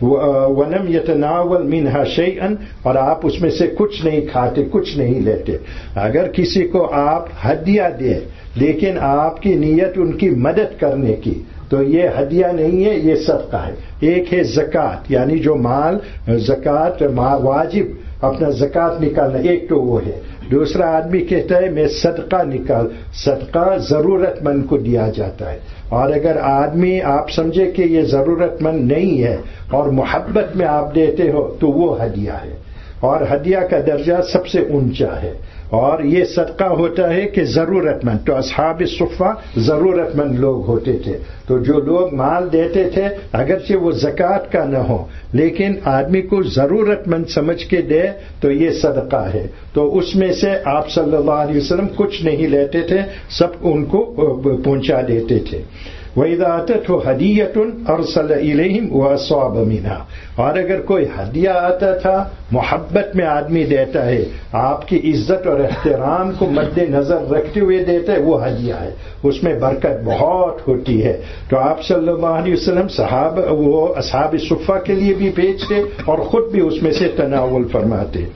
ولم يتناول منها شيئا، اور آپ اس میں سے کچھ نہیں کھاتے، کچھ نہیں لیتے. اگر کسی کو آپ ہدیہ دیں لیکن آپ کی نیت ان کی مدد کرنے کی، تو یہ ہدیہ نہیں ہے، یہ صدقہ ہے. ایک ہے زکوٰۃ، یعنی جو مال زکوٰۃ واجب اپنا زکوٰۃ نکالنا، ایک تو وہ ہے. دوسرا آدمی کہتا ہے میں صدقہ نکال، صدقہ ضرورت مند کو دیا جاتا ہے. اور اگر آدمی آپ سمجھے کہ یہ ضرورت مند نہیں ہے اور محبت میں آپ دیتے ہو تو وہ ہدیہ ہے، اور ہدیہ کا درجہ سب سے اونچا ہے. اور یہ صدقہ ہوتا ہے کہ ضرورت مند، تو اصحاب صفہ ضرورت مند لوگ ہوتے تھے. تو جو لوگ مال دیتے تھے اگرچہ وہ زکوٰۃ کا نہ ہو لیکن آدمی کو ضرورت مند سمجھ کے دے تو یہ صدقہ ہے. تو اس میں سے آپ صلی اللہ علیہ وسلم کچھ نہیں لیتے تھے، سب ان کو پہنچا دیتے تھے. وَإِذَا أَتَتْهُ هَدِيَّةٌ أَرْسَلَ إِلَيْهِمْ وَأَصَابَ مِنْهَا، اور اگر کوئی ہدیہ آتا تھا، محبت میں آدمی دیتا ہے، آپ کی عزت اور احترام کو مد نظر رکھتے ہوئے دیتا ہے، وہ ہدیہ ہے، اس میں برکت بہت ہوتی ہے. تو آپ صلی اللہ علیہ وسلم وہ اصحاب صفہ کے لیے بھی بھیجتے اور خود بھی اس میں سے تناول فرماتے.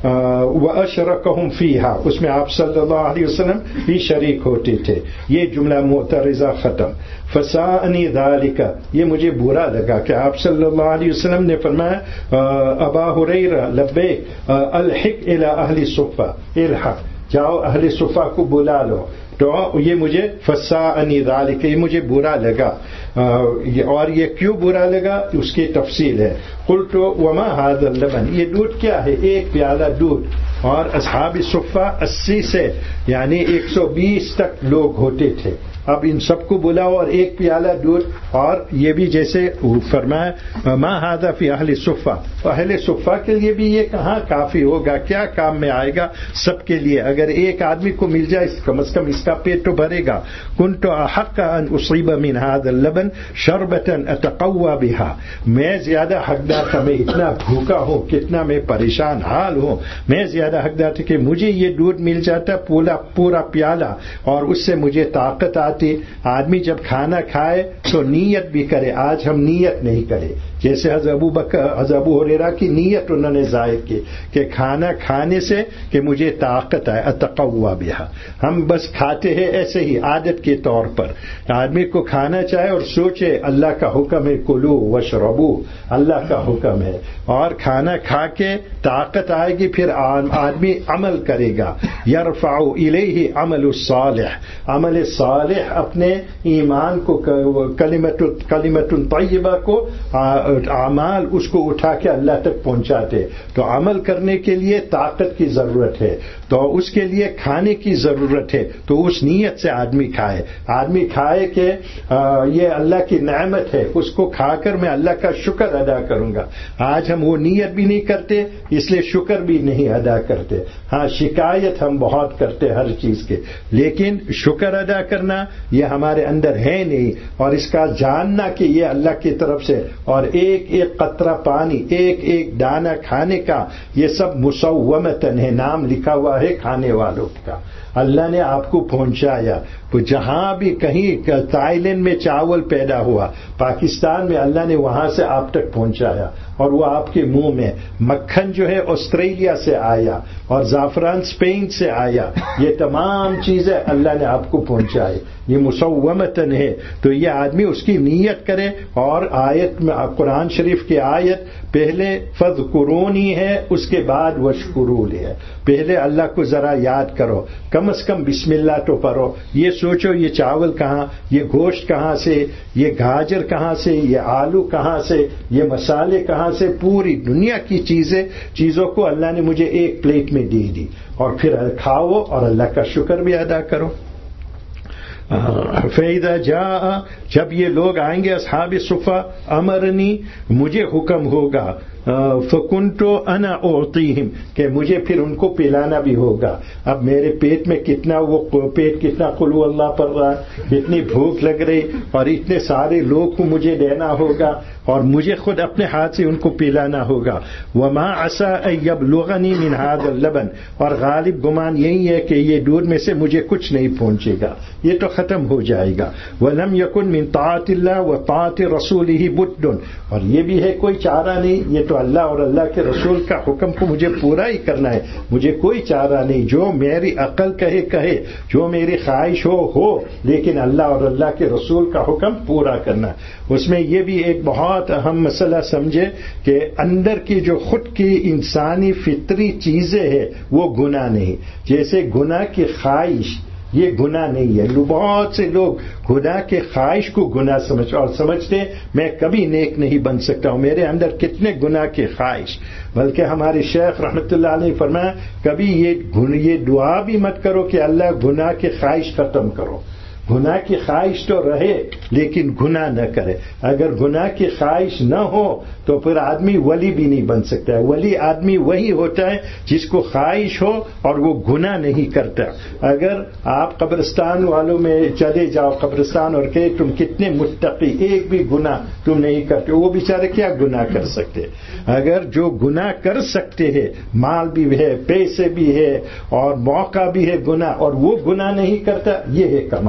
وَأَشْرَكَهُمْ فِيهَا، اس میں آپ صلی اللہ علیہ وسلم بھی شریک ہوتے تھے. یہ جملہ معترضہ ختم. فَسَاءَنِي ذَلِكَ، یہ مجھے برا لگا کہ آپ صلی اللہ علیہ وسلم نے فرمایا ابا ہریرہ لبیک الحق الی اہل صفہ، الحق، جاؤ اہل صفہ کو بلا لو. تو یہ مجھے فَسَاءَنِي ذَلِكَ، یہ مجھے برا لگا. اور یہ کیوں برا لگا اس کی تفصیل ہے. قلت وما هذا اللبن، یہ دودھ کیا ہے؟ ایک پیالہ دودھ. اور اصحاب صفہ 80 سے یعنی 120 تک لوگ ہوتے تھے. اب ان سب کو بلاؤ اور ایک پیالہ دودھ. اور یہ بھی جیسے فرمایا ما هذا فی اہل صفہ، اہل صفہ کے لیے بھی یہ کہاں کافی ہوگا، کیا کام میں آئے گا سب کے لیے. اگر ایک آدمی کو مل جائے کم از کم اس کا پیٹ تو بھرے گا. کنت احق ان اصیب من هذا اللبن شربة اتقوى بها، میں زیادہ حقدار تھا، میں اتنا بھوکا ہوں، کتنا میں پریشان حال ہوں، میں زیادہ حقدار تھا کہ مجھے یہ دودھ مل جاتا پورا پیالہ اور اس سے مجھے طاقت آتی. آدمی جب کھانا کھائے تو نیت بھی کرے. آج ہم نیت نہیں کرے. جیسے حضرت ابو ہریرہ کی نیت انہوں نے ظاہر کی کہ کھانا کھانے سے کہ مجھے طاقت آئے، اتقوی بہا. ہم بس کھاتے ہیں ایسے ہی عادت کے طور پر. آدمی کو کھانا چاہے اور سوچے اللہ کا حکم ہے کلو وشربو، اللہ کا حکم ہے، اور کھانا کھا کے طاقت آئے گی پھر آدمی عمل کرے گا. یرفع الیہ عمل الصالح، عمل صالح اپنے ایمان کو، کلمت طیبہ کو، اعمال اس کو اٹھا کے اللہ تک پہنچاتے. تو عمل کرنے کے لیے طاقت کی ضرورت ہے، تو اس کے لیے کھانے کی ضرورت ہے. تو اس نیت سے آدمی کھائے. آدمی کھائے کہ یہ اللہ کی نعمت ہے، اس کو کھا کر میں اللہ کا شکر ادا کروں گا. آج ہم وہ نیت بھی نہیں کرتے، اس لیے شکر بھی نہیں ادا کرتے. ہاں شکایت ہم بہت کرتے ہر چیز کے، لیکن شکر ادا کرنا یہ ہمارے اندر ہے نہیں. اور اس کا جاننا کہ یہ اللہ کی طرف سے، اور ایک ایک قطرہ پانی، ایک ایک دانہ کھانے کا، یہ سب مسومتن ہے، نام لکھا ہوا ہے کھانے والوں کا. اللہ نے آپ کو پہنچایا. تو جہاں بھی کہیں تھائی لینڈ میں چاول پیدا ہوا، پاکستان میں اللہ نے وہاں سے آپ تک پہنچایا اور وہ آپ کے منہ میں. مکھن جو ہے آسٹریلیا سے آیا اور زعفران اسپین سے آیا. یہ تمام چیزیں اللہ نے آپ کو پہنچائی، یہ مسومتن ہے. تو یہ آدمی اس کی نیت کرے. اور آیت میں قرآن شریف کی آیت پہلے فذکرونی ہے، اس کے بعد وشکرونی ہے. پہلے اللہ کو ذرا یاد کرو، کم از کم بسم اللہ تو پڑھو. یہ سوچو یہ چاول کہاں، یہ گوشت کہاں سے، یہ گاجر کہاں سے، یہ آلو کہاں سے، یہ مسالے کہاں سے. پوری دنیا کی چیزوں کو اللہ نے مجھے ایک پلیٹ میں دے دی، اور پھر کھاؤ اور اللہ کا شکر بھی ادا کرو. فَإِذَا جَاءَ، جب یہ لوگ آئیں گے اصحاب صفہ، امرنی، مجھے حکم ہوگا، فَكُنْتُ أَنَا أُعْطِيهِمْ، کہ مجھے پھر ان کو پلانا بھی ہوگا. اب میرے پیٹ میں کتنا قل اللہ پڑھ رہا ہے، کتنی بھوک لگ رہی، اور اتنے سارے لوگ کو مجھے دینا ہوگا، اور مجھے خود اپنے ہاتھ سے ان کو پلانا ہوگا. وَمَا عَسَىٰ أَن يَبْلُغَنِي مِنْ هَذَا اللَّبَنِ، اور غالب گمان یہی ہے کہ یہ دودھ میں سے مجھے کچھ نہیں پہنچے گا، یہ تو ختم ہو جائے گا. وَلَمْ يَكُنْ مِنْ طَاعَةِ اللَّهِ وَطَاعَةِ رَسُولِهِ بُدٌّ، اور یہ بھی ہے کوئی چارہ نہیں، یہ تو اللہ اور اللہ کے رسول کا حکم کو مجھے پورا ہی کرنا ہے، مجھے کوئی چارہ نہیں. جو میری عقل کہے، جو میری خواہش ہو، لیکن اللہ اور اللہ کے رسول کا حکم پورا کرنا. اس میں یہ بھی ایک بہت اہم مسئلہ سمجھے کہ اندر کی جو خود کی انسانی فطری چیزیں ہیں وہ گناہ نہیں. جیسے گناہ کی خواہش یہ گناہ نہیں ہے. بہت سے لوگ گناہ کے خواہش کو گناہ سمجھتے میں کبھی نیک نہیں بن سکتا ہوں، میرے اندر کتنے گناہ کے خواہش. بلکہ ہمارے شیخ رحمۃ اللہ علیہ فرمایا کبھی یہ دعا بھی مت کرو کہ اللہ گناہ کے خواہش ختم کرو. گناہ کی خواہش تو رہے لیکن گناہ نہ کرے. اگر گناہ کی خواہش نہ ہو تو پھر آدمی ولی بھی نہیں بن سکتا ہے. ولی آدمی وہی ہوتا ہے جس کو خواہش ہو اور وہ گناہ نہیں کرتا. اگر آپ قبرستان والوں میں چلے جاؤ قبرستان اور کہ تم کتنے متقی، ایک بھی گناہ تم نہیں کرتے، وہ بیچارے کیا گناہ کر سکتے. اگر جو گناہ کر سکتے ہیں، مال بھی ہے، پیسے بھی ہے اور موقع بھی ہے گناہ، اور وہ گناہ نہیں کرتا، یہ ہے کمال.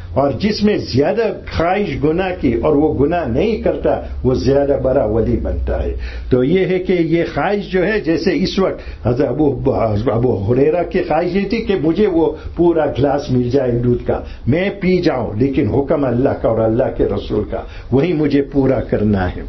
اور جس میں زیادہ خواہش گناہ کی اور وہ گناہ نہیں کرتا وہ زیادہ بڑا ولی بنتا ہے. تو یہ ہے کہ یہ خواہش جو ہے جیسے اس وقت حضرت ابو ہریرہ کی خواہش یہ تھی کہ مجھے وہ پورا گلاس مل جائے دودھ کا, میں پی جاؤں, لیکن حکم اللہ کا اور اللہ کے رسول کا وہی مجھے پورا کرنا ہے.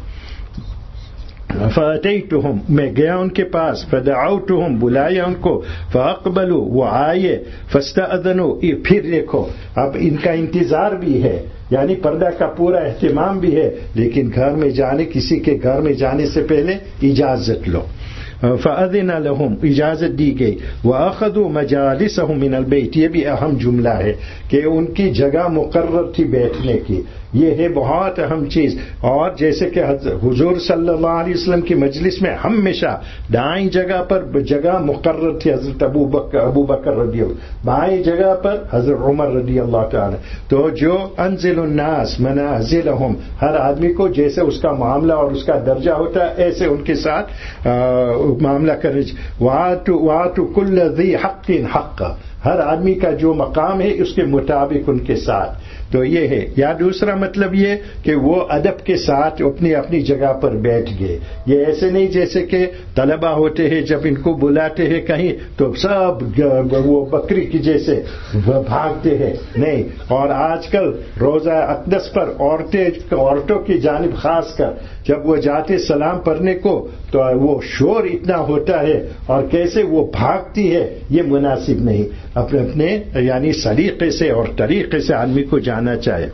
فاتیتہم, میں گیا ان کے پاس, فدعوتہم, بلایا ان کو, فاقبلوا, وہ آئے, فاستأذنوا, پھر دیکھو اب ان کا انتظار بھی ہے, یعنی پردہ کا پورا اہتمام بھی ہے, لیکن گھر میں جانے, کسی کے گھر میں جانے سے پہلے اجازت لو. فأذن لهم, اجازت دی گئی. وأخذوا مجالسهم من البيت, یہ بھی اہم جملہ ہے کہ ان کی جگہ مقرر تھی بیٹھنے کی, یہ ہے بہت اہم چیز. اور جیسے کہ حضور صلی اللہ علیہ وسلم کی مجلس میں ہمیشہ دائیں جگہ پر جگہ مقرر تھی حضرت ابو بکر رضی اللہ, بائیں جگہ پر حضرت عمر رضی اللہ تعالی. تو جو انزل الناس منازلهم, ہر آدمی کو جیسے اس کا معاملہ اور اس کا درجہ ہوتا ہے ایسے ان کے ساتھ معاملہ کرے. وَآتُوا كُلَّ ذِي حَقٍّ حَقَّ, ہر آدمی کا جو مقام ہے اس کے مطابق ان کے ساتھ. تو یہ ہے. یا دوسرا مطلب یہ کہ وہ ادب کے ساتھ اپنی اپنی جگہ پر بیٹھ گئے. یہ ایسے نہیں جیسے کہ طلبہ ہوتے ہیں جب ان کو بلاتے ہیں کہیں تو سب وہ بکری کی جیسے بھاگتے ہیں, نہیں. اور آج کل روزہ اقدس پر عورتوں کی جانب خاص کر جب وہ جاتے سلام پڑھنے کو تو وہ شور اتنا ہوتا ہے اور کیسے وہ بھاگتی ہے, یہ مناسب نہیں. اپنے یعنی سلیقے سے اور طریقے سے آدمی کو جانا چاہے.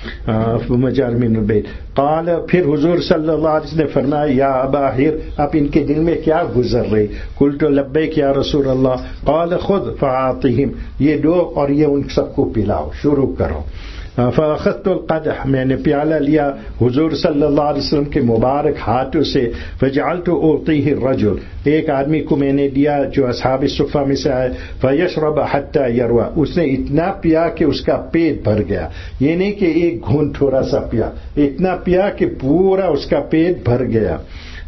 مجال من البیت. قال, پھر حضور صلی اللہ علیہ وسلم نے فرمایا, یا ابا ہر, اب ان کے دل میں کیا گزر رہی؟ قلت لبیک یا رسول اللہ. قال خذ فاعطہم, یہ دو اور یہ ان سب کو پلاؤ, شروع کرو. فاخذت القدح, میں نے پیالہ لیا حضور صلی اللہ علیہ وسلم کے مبارک ہاتھوں سے. فجعلت اعطیہ الرجل, ایک آدمی کو میں نے دیا جو اصحاب الصفہ میں سے آئے. فیشرب حتی یروی, اس نے اتنا پیا کہ اس کا پیٹ بھر گیا. یہ نہیں کہ ایک گھونٹ تھوڑا سا پیا, اتنا پیا کہ پورا اس کا پیٹ بھر گیا.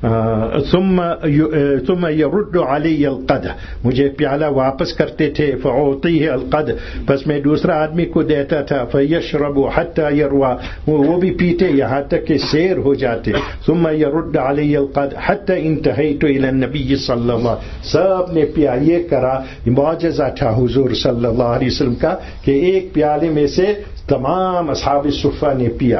ثم يرد علی القدح, مجھے پیالہ واپس کرتے تھے. فاعطیہ القدح, بس میں دوسرا آدمی کو دیتا تھا. فیشرب حتی یروی, وہ بھی پیتے یہاں تک کہ سیر ہو جاتے. ثم يرد علی القدح حتی انتہیت الی النبی صلی اللہ علیہ وسلم, سب نے پیا. یہ کرا معجزہ تھا حضور صلی اللہ علیہ وسلم کا کہ ایک پیالے میں سے تمام اصحاب الصفہ نے پیا.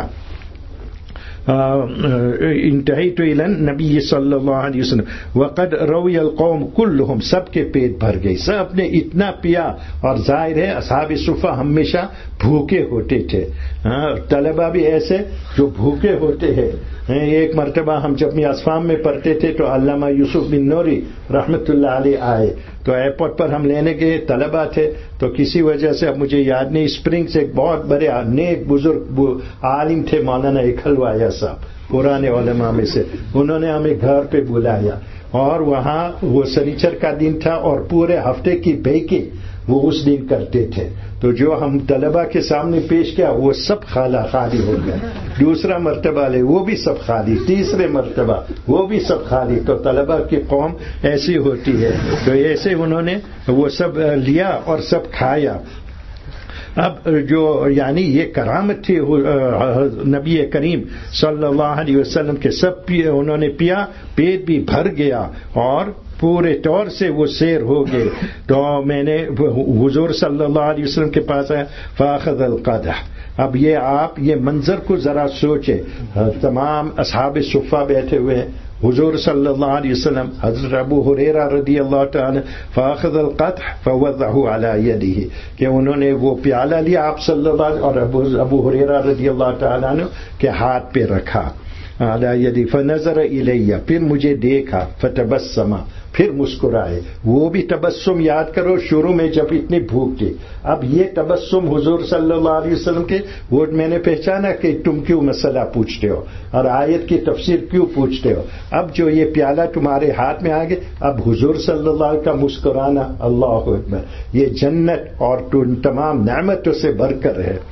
انتہیت الی النبی صلی اللہ علیہ وسلم وقد روی القوم کلہم, سب کے پیٹ بھر گئی, سب نے اتنا پیا. اور ظاہر ہے اصحاب صفہ ہمیشہ بھوکے ہوتے تھے. طلبہ بھی ایسے جو بھوکے ہوتے ہیں. ایک مرتبہ ہم جب اصفہان میں پڑھتے تھے تو علامہ یوسف بن نوری رحمۃ اللہ علیہ آئے, تو ایئرپورٹ پر ہم لینے گئے, طلبہ تھے تو کسی وجہ سے اب مجھے یاد نہیں, اسپرنگ سے ایک بہت بڑے نیک بزرگ عالم تھے مولانا اکھلوایا صاحب, پرانے علماء میں سے, انہوں نے ہمیں گھر پہ بلایا. اور وہاں وہ سنیچر کا دن تھا اور پورے ہفتے کی بیکنگ وہ اس دن کرتے تھے. تو جو ہم طلبہ کے سامنے پیش کیا وہ سب خالی ہو گئے. دوسرا مرتبہ لے وہ بھی سب خالی, تیسرے مرتبہ وہ بھی سب خالی. تو طلبہ کی قوم ایسی ہوتی ہے. تو ایسے انہوں نے وہ سب لیا اور سب کھایا. اب جو یعنی یہ کرامت تھی نبی کریم صلی اللہ علیہ وسلم کے, سب انہوں نے پیا, پیٹ بھی بھر گیا اور پورے طور سے وہ سیر ہو گئے. تو میں نے حضور صلی اللہ علیہ وسلم کے پاس آیا. فاخذ القدح, اب یہ آپ یہ منظر کو ذرا سوچے, تمام اصحاب صفہ بیٹھے ہوئے, حضور صلی اللہ علیہ وسلم, حضرت ابو ہریرہ رضی اللہ تعالی. فاخذ القدح فوضعه على يده, کہ انہوں نے وہ پیالہ لیا آپ صلی اللہ علیہ اور ابو ہریرہ رضی اللہ تعالی عنہ کے ہاتھ پہ رکھا. علی یدی فنظر الی, پھر مجھے دیکھا. فتبسم, پھر مسکرائے. وہ بھی تبسم یاد کرو شروع میں جب اتنی بھوک تھی. اب یہ تبسم حضور صلی اللہ علیہ وسلم کے, وہ میں نے پہچانا کہ تم کیوں مسئلہ پوچھتے ہو اور آیت کی تفسیر کیوں پوچھتے ہو. اب جو یہ پیالہ تمہارے ہاتھ میں آ گئے, اب حضور صلی اللہ علیہ کا مسکرانا, اللہ اکبر, یہ جنت اور تمام نعمتوں سے بھر کر ہے.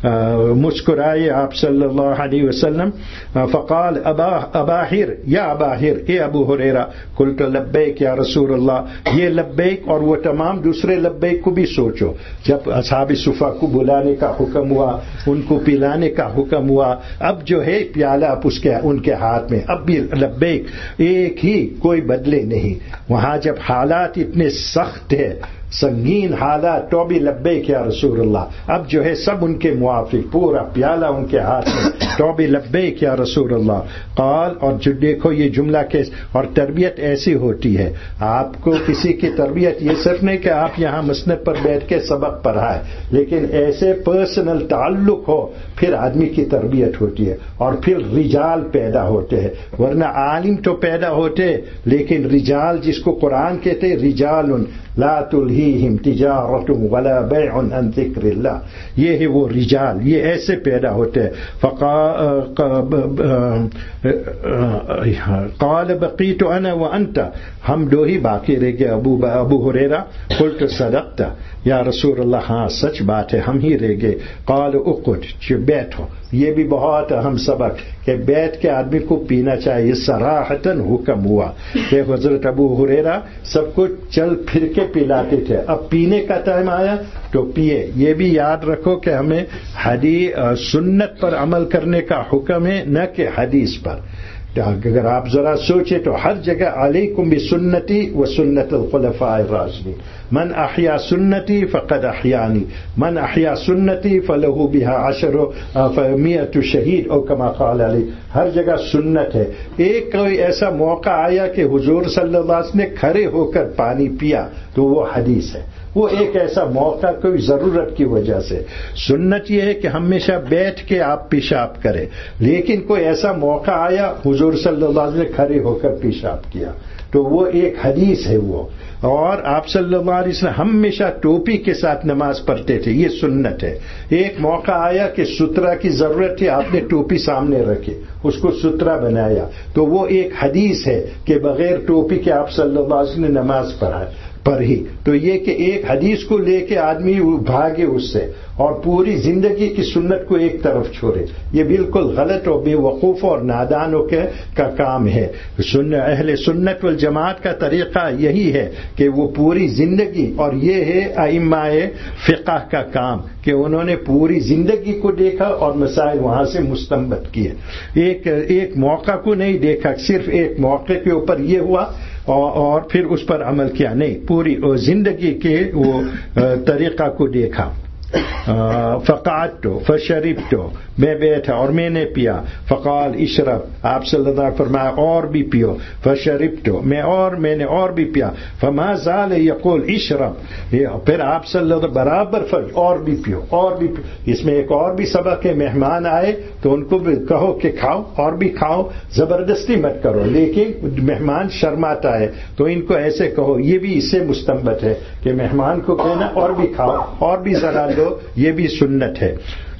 مسکرائے آپ صلی اللہ علیہ وسلم. فقال اباہر یا اباہر، اے ابو ہریرہ. قلت لبیک یا رسول اللہ. یہ لبیک اور وہ تمام دوسرے لبیک کو بھی سوچو. جب اصحاب صفہ کو بلانے کا حکم ہوا، ان کو پلانے کا حکم ہوا، اب جو ہے پیالہ اب ان کے ہاتھ میں، اب بھی لبیک ایک ہی، کوئی بدلے نہیں. وہاں جب حالات اتنے سخت ہے، سنگین حالات، تو بھی لبیک یا رسول اللہ. اب جو ہے سب ان کے موافق، پورا پیالہ ان کے ہاتھ میں، تو بھی لبیک یا رسول اللہ. قال، اور جو دیکھو یہ جملہ کیس، اور تربیت ایسی ہوتی ہے. آپ کو کسی کی تربیت یہ صرف نہیں کہ آپ یہاں مسند پر بیٹھ کے سبق پڑھائے، لیکن ایسے پرسنل تعلق ہو، پھر آدمی کی تربیت ہوتی ہے، اور پھر رجال پیدا ہوتے ہیں. ورنہ عالم تو پیدا ہوتے، لیکن رجال جس کو قرآن کہتے ہیں، رجال لا تلہیہم تجارت ولا بیع عن ذکر اللہ، یہ ہے وہ رجال، یہ ایسے پیدا ہوتے ہیں. قال بقیت انا وانت، ہم دو ہی باقی رہ گئے. ابو ہریرہ. قلت صدقت یا رسول اللہ، ہاں سچ بات ہے، ہم ہی رہ گئے. قال اقعد، بیٹھو. یہ بھی بہت اہم سبق کہ بیٹھ کے آدمی کو پینا چاہیے. صراحتاً حکم ہوا کہ حضرت ابو ہریرہ سب کو چل پھر کے پلاتے تھے. اب پینے کا ٹائم آیا تو پیے. یہ بھی یاد رکھو کہ ہمیں سنت پر عمل کرنے کا حکم ہے، نہ کہ حدیث پر. اگر آپ ذرا سوچیں تو ہر جگہ علیکم بسنتی و سنت الخلفاء الراشدین، من احیا سنتی فقد احیانی، من احیا سنتی فلہ بہا عشر مئۃ شہید، او کما قال علی. ہر جگہ سنت ہے. ایک کوئی ایسا موقع آیا کہ حضور صلی اللہ علیہ وسلم نے کھڑے ہو کر پانی پیا تو وہ حدیث ہے. وہ ایک ایسا موقع کوئی ضرورت کی وجہ سے. سنت یہ ہے کہ ہمیشہ بیٹھ کے آپ پیشاب کریں، لیکن کوئی ایسا موقع آیا حضور صلی اللہ علیہ وسلم نے کھڑے ہو کر پیشاب کیا تو وہ ایک حدیث ہے وہ. اور آپ صلی اللہ علیہ وسلم ہمیشہ ٹوپی کے ساتھ نماز پڑھتے تھے، یہ سنت ہے. ایک موقع آیا کہ سترہ کی ضرورت تھی، آپ نے ٹوپی سامنے رکھی، اس کو سترہ بنایا، تو وہ ایک حدیث ہے کہ بغیر ٹوپی کے آپ صلی اللہ علیہ وسلم نے نماز پڑھی. تو یہ کہ ایک حدیث کو لے کے آدمی بھاگے اس سے اور پوری زندگی کی سنت کو ایک طرف چھوڑے، یہ بالکل غلط اور بے وقوف اور نادانوں کا کام ہے. اہل سنت والجماعت کا طریقہ یہی ہے کہ وہ پوری زندگی، اور یہ ہے ائمہ فقہ کا کام کہ انہوں نے پوری زندگی کو دیکھا اور مسائل وہاں سے مستنبط کیے. ایک موقع کو نہیں دیکھا، صرف ایک موقع کے اوپر یہ ہوا اور پھر اس پر عمل کیا، نہیں، پوری زندگی کے وہ طریقہ کو دیکھا. فقعدت فشربت، میں بیٹھا اور میں نے پیا. فقال اشرب، آپ صلی اللہ علیہ وسلم فرمایا اور بھی پیو. فشربت، میں نے اور بھی پیا. فما زال یقول اشرب، پھر آپ صلی اللہ علیہ وسلم برابر اور بھی پیو اور بھی پیو. اس میں ایک اور بھی سبق ہے، مہمان آئے تو ان کو بھی کہو کہ کھاؤ اور بھی کھاؤ، زبردستی مت کرو. لیکن مہمان شرماتا ہے تو ان کو ایسے کہو، یہ بھی اس سے مستنبط ہے کہ مہمان کو کہنا اور بھی کھاؤ اور بھی ذرا لو، یہ بھی سنت ہے.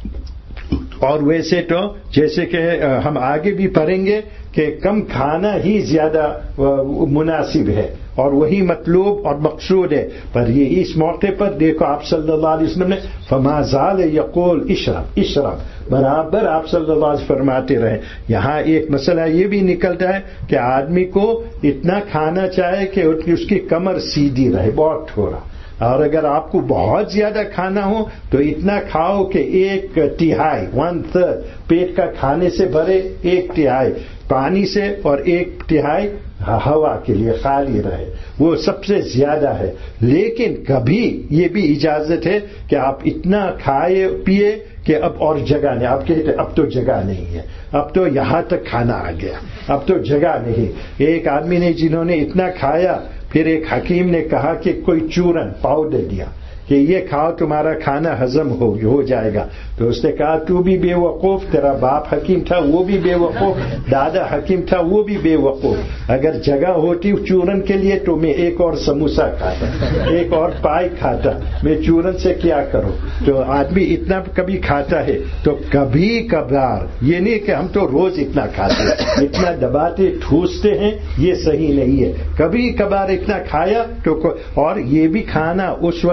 اور ویسے تو جیسے کہ ہم آگے بھی پڑھیں گے کہ کم کھانا ہی زیادہ مناسب ہے اور وہی مطلوب اور مقصود ہے. پر یہ اس موقع پر دیکھو آپ صلی اللہ علیہ وسلم نے فما زال یقول اشرب، برابر آپ صلی اللہ علیہ وسلم فرماتے رہے. یہاں ایک مسئلہ یہ بھی نکلتا ہے کہ آدمی کو اتنا کھانا چاہے کہ اس کی کمر سیدھی رہے، بہت تھوڑا. اور اگر آپ کو بہت زیادہ کھانا ہو تو اتنا کھاؤ کہ 1/3 1/3 پیٹ کا کھانے سے بھرے، 1/3 پانی سے اور 1/3 ہوا کے لیے خالی رہے، وہ سب سے زیادہ ہے. لیکن کبھی یہ بھی اجازت ہے کہ آپ اتنا کھائے پیے کہ اب اور جگہ نہیں. آپ کہتے اب تو جگہ نہیں ہے، اب تو یہاں تک کھانا آ گیا، اب تو جگہ نہیں. ایک آدمی نے جنہوں نے اتنا کھایا، پھر ایک حکیم نے کہا کہ کوئی چورن پاؤڈر دیا کہ یہ کھاؤ تمہارا کھانا ہضم ہو جائے گا. تو اس نے کہا تو بھی بے وقوف، تیرا باپ حکیم تھا وہ بھی بے وقوف، دادا حکیم تھا وہ بھی بے وقوف. اگر جگہ ہوتی چورن کے لیے تو میں ایک اور سموسہ کھاتا، ایک اور پائی کھاتا، میں چورن سے کیا کروں. تو آدمی اتنا کبھی کھاتا ہے تو کبھی کبھار، یہ نہیں کہ ہم تو روز اتنا کھاتے، اتنا دباتے ٹھوستے ہیں، یہ صحیح نہیں ہے. کبھی کبھار اتنا کھایا تو، اور یہ بھی کھانا اس وقت ہے جب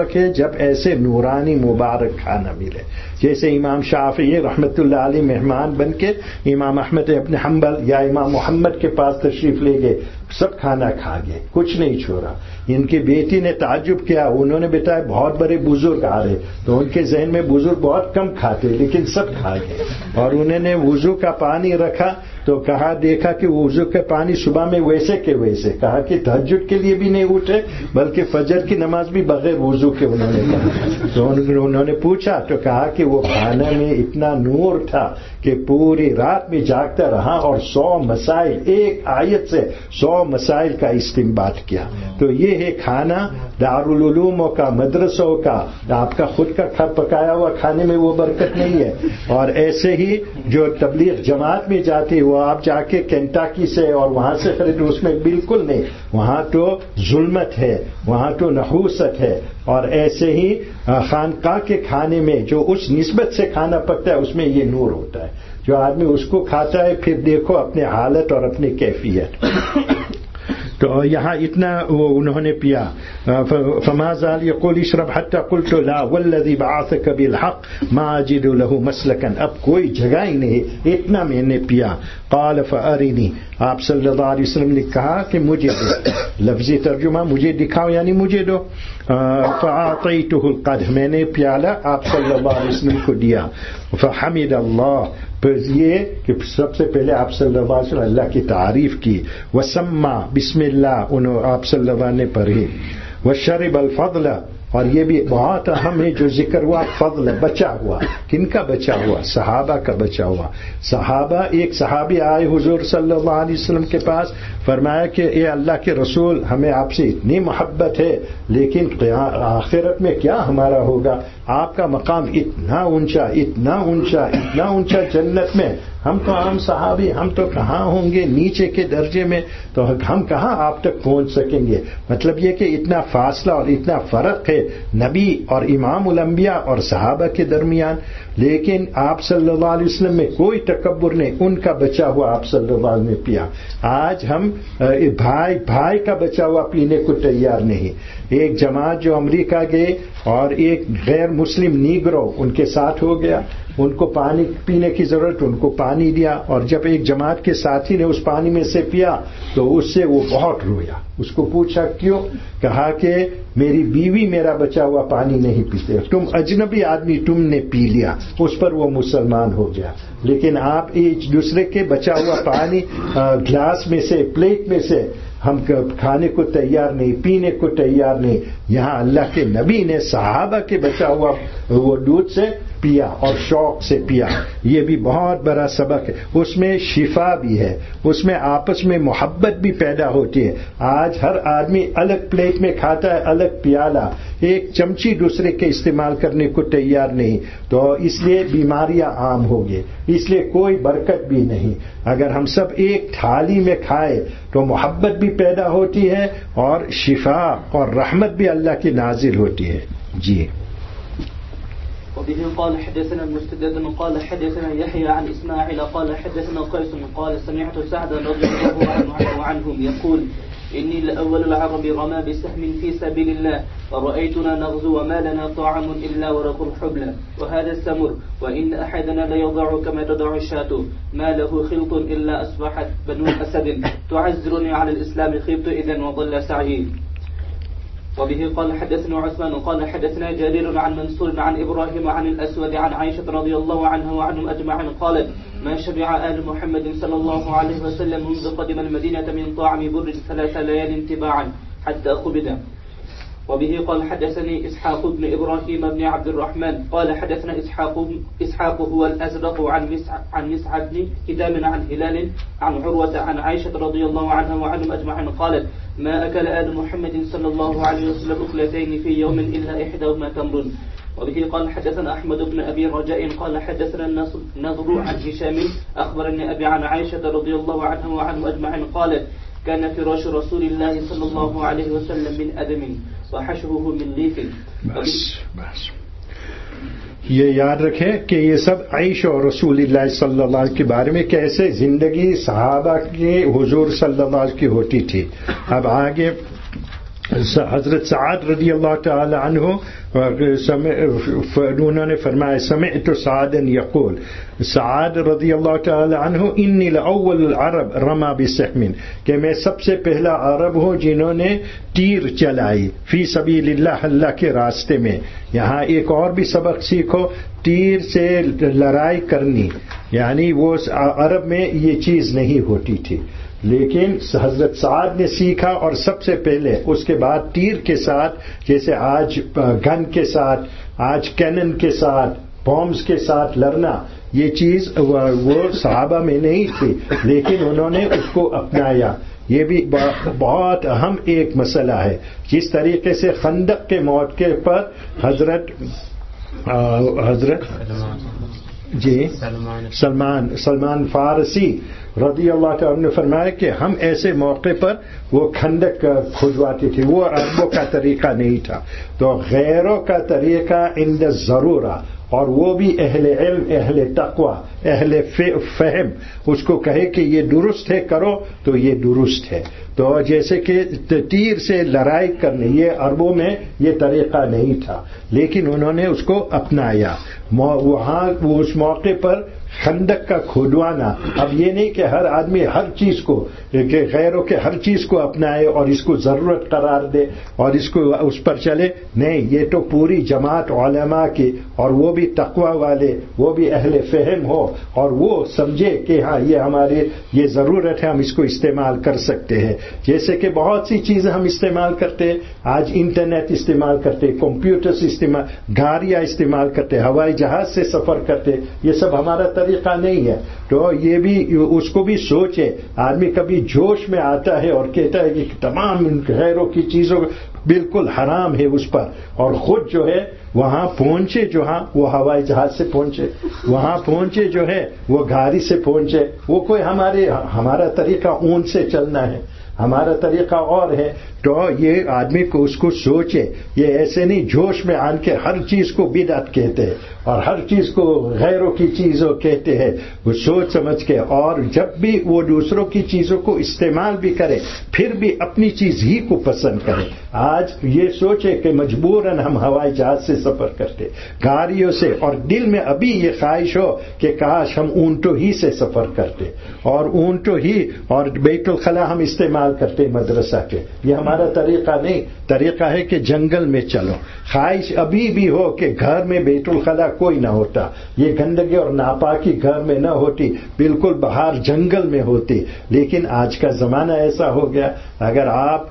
طرف ایسے نورانی مبارک کھانا ملے. جیسے امام شافعی رحمۃ اللہ علیہ مہمان بن کے امام احمد ابن حنبل یا امام محمد کے پاس تشریف لے گئے, سب کھانا کھا گئے, کچھ نہیں چھوڑا. ان کی بیٹی نے تعجب کیا, انہوں نے بتایا بہت بڑے بزرگ آ رہے, تو ان کے ذہن میں بزرگ بہت کم کھاتے لیکن سب کھا گئے. اور انہوں نے وضو کا پانی رکھا تو کہا دیکھا کہ وضو کا پانی صبح میں ویسے کے ویسے, کہا کہ تہجد کے لیے بھی نہیں اٹھے بلکہ فجر کی نماز بھی بغیر وضو کے انہوں نے پڑھی. تو انہوں نے پوچھا تو کہا کہ وہ کھانے میں اتنا نور تھا کہ پوری رات میں جاگتا رہا اور 100 مسائل, ایک آیت سے 100 مسائل کا استنباط کیا. تو یہ ہے کھانا دارالعلوموں کا, مدرسوں کا. آپ کا خود کا پکایا ہوا کھانے میں وہ برکت نہیں ہے. اور ایسے ہی جو تبلیغ جماعت میں جاتی وہ آپ جا کے کینٹاکی سے اور وہاں سے خرید, اس میں بالکل نہیں, وہاں تو ظلمت ہے, وہاں تو نحوست ہے. اور ایسے ہی خانقاہ کے کھانے میں جو اس نسبت سے کھانا پکتا ہے اس میں یہ نور ہوتا ہے. جو آدمی اس کو کھاتا ہے پھر دیکھو اپنے حالت اور اپنی کیفیت. تو یہاں اتنا وہ انہوں نے پیا. فما زال يقول اشرب حتى قلت لا والذي بعثك بالحق ما اجد له مسلكا, اب کوئی جگہ ہی نہیں, اتنا میں نے پیا. قال فارني, آپ صلی اللہ علیہ وسلم نے کہا کہ مجھے دو. لفظی ترجمہ مجھے دکھاؤ یعنی مجھے دو. فاعطيته القدح, میں نے پیالہ آپ صلی اللہ علیہ وسلم کو دیا. فحمد اللہ, پھر یہ کہ سب سے پہلے آپ صلی اللہ علیہ وسلم اللہ کی تعریف کی. وسما بسم اللہ, انہوں آپ صلی اللہ علیہ نے پڑھی. وشرب الفضل, اور یہ بھی بہت اہم ہے جو ذکر ہوا, فضل بچا ہوا. کن کا بچا ہوا؟ صحابہ کا بچا ہوا. صحابہ, ایک صحابی آئے حضور صلی اللہ علیہ وسلم کے پاس, فرمایا کہ اے اللہ کے رسول ہمیں آپ سے اتنی محبت ہے لیکن آخرت میں کیا ہمارا ہوگا؟ آپ کا مقام اتنا اونچا, اتنا اونچا, اتنا اونچا جنت میں, ہم تو عام صحابی, ہم تو کہاں ہوں گے نیچے کے درجے میں, تو ہم کہاں آپ تک پہنچ سکیں گے؟ مطلب یہ کہ اتنا فاصلہ اور اتنا فرق ہے نبی اور امام الانبیاء اور صحابہ کے درمیان. لیکن آپ صلی اللہ علیہ وسلم میں کوئی تکبر نہیں, ان کا بچا ہوا آپ صلی اللہ علیہ وسلم نے پیا. آج ہم بھائی کا بچا ہوا پینے کو تیار نہیں. ایک جماعت جو امریکہ گئے اور ایک غیر مسلم نیگرو ان کے ساتھ ہو گیا, ان کو پانی پینے کی ضرورت, ان کو پانی دیا, اور جب ایک جماعت کے ساتھی نے اس پانی میں سے پیا تو اس سے وہ بہت رویا. اس کو پوچھا کیوں؟ کہا کہ میری بیوی میرا بچا ہوا پانی نہیں پیتے, تم اجنبی آدمی تم نے پی لیا. اس پر وہ مسلمان ہو گیا. لیکن آپ ایک دوسرے کے بچا ہوا پانی گلاس میں سے, پلیٹ میں سے ہم کھانے کو تیار نہیں, پینے کو تیار نہیں. یہاں اللہ کے نبی نے صحابہ کے بچا ہوا وہ دودھ سے پیا اور شوق سے پیا. یہ بھی بہت بڑا سبق ہے. اس میں شفا بھی ہے, اس میں آپس میں محبت بھی پیدا ہوتی ہے. آج ہر آدمی الگ پلیٹ میں کھاتا ہے, الگ پیالہ, ایک چمچی دوسرے کے استعمال کرنے کو تیار نہیں. تو اس لیے بیماریاں عام ہو گئی, اس لیے کوئی برکت بھی نہیں. اگر ہم سب ایک تھالی میں کھائے تو محبت بھی پیدا ہوتی ہے اور شفا اور رحمت بھی اللہ کی نازل ہوتی ہے. جی. وبه قال حدثنا مسدد قال حدثنا يحيى عن اسماعيل قال حدثنا قيس قال سمعت سعد رضي الله عنهم يقول إني لأول العرب رمى بسهم في سبيل الله ورأيتنا نغزو وما لنا طعام إلا ورق الحبلى وهذا السمر وإن أحدنا ليضع كما تضع الشاة ما له خلط إلا أصبحت بنو أسد تعذرني على الإسلام خبت إذن وضل سعيي. وبه قال حدثنا عثمان قال حدثنا جرير عن منصور عن إبراهيم عن الأسود عن عائشة رضي الله عنها وعنهم أجمعين قالت ما شبع آل محمد صلى الله عليه وسلم منذ قدم المدينة من طعم برد 3 ليال تباعا حتى خبدا. وبه قال حدثني إسحاق بن إبراهيم بن عبد الرحمن قال حدثنا إسحاق هو الأزرق عن مسعد بن كتاب عن هلال عن عروة عن عائشة رضي الله عنها وعنهم أجمعين قالت ما أكل آل محمد صلى الله عليه وسلم أكلتين في يوم إلا إحداهما تمر. وبه قال حدثنا أحمد بن أبي رجاء قال حدثنا النضر عن هشام أخبرني أبي عن عائشة رضي الله عنها وعنهم أجمعين قالت كان فراش رسول الله صلى الله عليه وسلم من أدم وحشوه من ليف. بس یہ یاد رکھیں کہ یہ سب عیش اور رسول اللہ صلی اللہ علیہ وسلم کے بارے میں کیسے زندگی صحابہ کی حضور صلی اللہ علیہ وسلم کی ہوتی تھی. اب آگے حضرت سعد رضی اللہ تعالی عنہ انہوں نے فرمایا سمعت سعدا یقول، سعد رضی اللہ تعالی عنہ انی لاول العرب رما بسهم، کہ میں سب سے پہلا عرب ہوں جنہوں نے تیر چلائی فی سبیل اللہ، اللہ کے راستے میں۔ یہاں ایک اور بھی سبق سیکھو، تیر سے لڑائی کرنی، یعنی وہ عرب میں یہ چیز نہیں ہوتی تھی، لیکن حضرت سعد نے سیکھا اور سب سے پہلے اس کے بعد تیر کے ساتھ، جیسے آج گن کے ساتھ، آج کینن کے ساتھ، بامز کے ساتھ لڑنا، یہ چیز وہ صحابہ میں نہیں تھی، لیکن انہوں نے اس کو اپنایا۔ یہ بھی بہت اہم ایک مسئلہ ہے۔ جس طریقے سے خندق کے موقع پر حضرت سلمان فارسی رضی اللہ تعالیٰ نے فرمایا کہ ہم ایسے موقع پر وہ خندق کھودواتے تھے، وہ عربوں کا طریقہ نہیں تھا، تو غیروں کا طریقہ عند ضرورہ، اور وہ بھی اہل علم، اہل تقوی، اہل فہم اس کو کہے کہ یہ درست ہے کرو تو یہ درست ہے۔ تو جیسے کہ تیر سے لڑائی کرنے، یہ عربوں میں یہ طریقہ نہیں تھا، لیکن انہوں نے اس کو اپنایا۔ وہاں اس موقع پر خندق کا کھودوانا، اب یہ نہیں کہ ہر آدمی ہر چیز کو، کہ غیروں کے ہر چیز کو اپنائے اور اس کو ضرورت قرار دے اور اس کو اس پر چلے، نہیں، یہ تو پوری جماعت علماء کی، اور وہ بھی تقوی والے، وہ بھی اہل فہم ہو، اور وہ سمجھے کہ ہاں یہ ہماری یہ ضرورت ہے، ہم اس کو استعمال کر سکتے ہیں۔ جیسے کہ بہت سی چیزیں ہم استعمال کرتے ہیں، آج انٹرنیٹ استعمال کرتے، کمپیوٹرز استعمال، گاڑیاں استعمال کرتے، ہوائی جہاز سے سفر کرتے، یہ سب ہمارا طریقہ نہیں ہے۔ تو یہ بھی اس کو بھی سوچے، آدمی کبھی جوش میں آتا ہے اور کہتا ہے کہ تمام غیروں کی چیزوں بالکل حرام ہے اس پر، اور خود جو ہے وہاں پہنچے، جہاں وہ ہوائی جہاز سے پہنچے، وہاں پہنچے جو ہے وہ گاڑی سے پہنچے، وہ کوئی ہمارا طریقہ اون سے چلنا ہے، ہمارا طریقہ اور ہے۔ تو یہ آدمی کو اس کو سوچے، یہ ایسے نہیں جوش میں آن کے ہر چیز کو بدعت کہتے ہیں اور ہر چیز کو غیروں کی چیزوں کہتے ہیں، وہ سوچ سمجھ کے، اور جب بھی وہ دوسروں کی چیزوں کو استعمال بھی کرے پھر بھی اپنی چیز ہی کو پسند کرے۔ آج یہ سوچے کہ مجبوراً ہم ہوائی جہاز سے سفر کرتے، گاڑیوں سے، اور دل میں ابھی یہ خواہش ہو کہ کاش ہم اونٹوں ہی سے سفر کرتے، اور اونٹوں ہی اور بیت الخلا ہم استعمال کرتے مدرسہ کے۔ یہ ہمارا طریقہ نہیں، طریقہ ہے کہ جنگل میں چلو۔ خواہش ابھی بھی ہو کہ گھر میں بیت الخلا کوئی نہ ہوتا، یہ گندگی اور ناپاکی گھر میں نہ ہوتی، بالکل باہر جنگل میں ہوتی، لیکن آج کا زمانہ ایسا ہو گیا، اگر آپ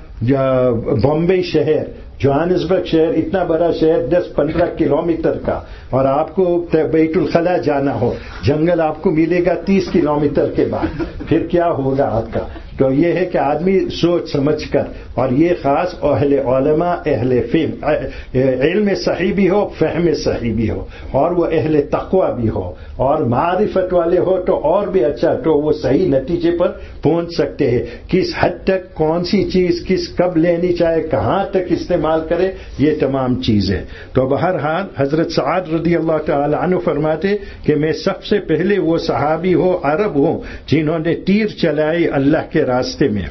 بمبئی شہر، جوہانسبرگ شہر، اتنا بڑا شہر 10-15 کلومیٹر کا، اور آپ کو بیت الخلا جانا ہو، جنگل آپ کو ملے گا 30 کلومیٹر کے بعد، پھر کیا ہوگا آپ کا؟ تو یہ ہے کہ آدمی سوچ سمجھ کر، اور یہ خاص اہل علماء، اہل فہم، علم صحیح بھی ہو، فہم صحیح بھی ہو، اور وہ اہل تقوی بھی ہو اور معرفت والے ہو تو اور بھی اچھا، تو وہ صحیح نتیجے پر پہنچ سکتے ہیں۔ کس حد تک کون سی چیز کب لینی چاہے، کہاں تک استعمال کرے، یہ تمام چیزیں۔ تو بہرحال حضرت سعد رضی اللہ تعالی عنہ فرماتے کہ میں سب سے پہلے وہ صحابی ہو، عرب ہوں، جنہوں نے تیر چلائی اللہ کے راستے میں۔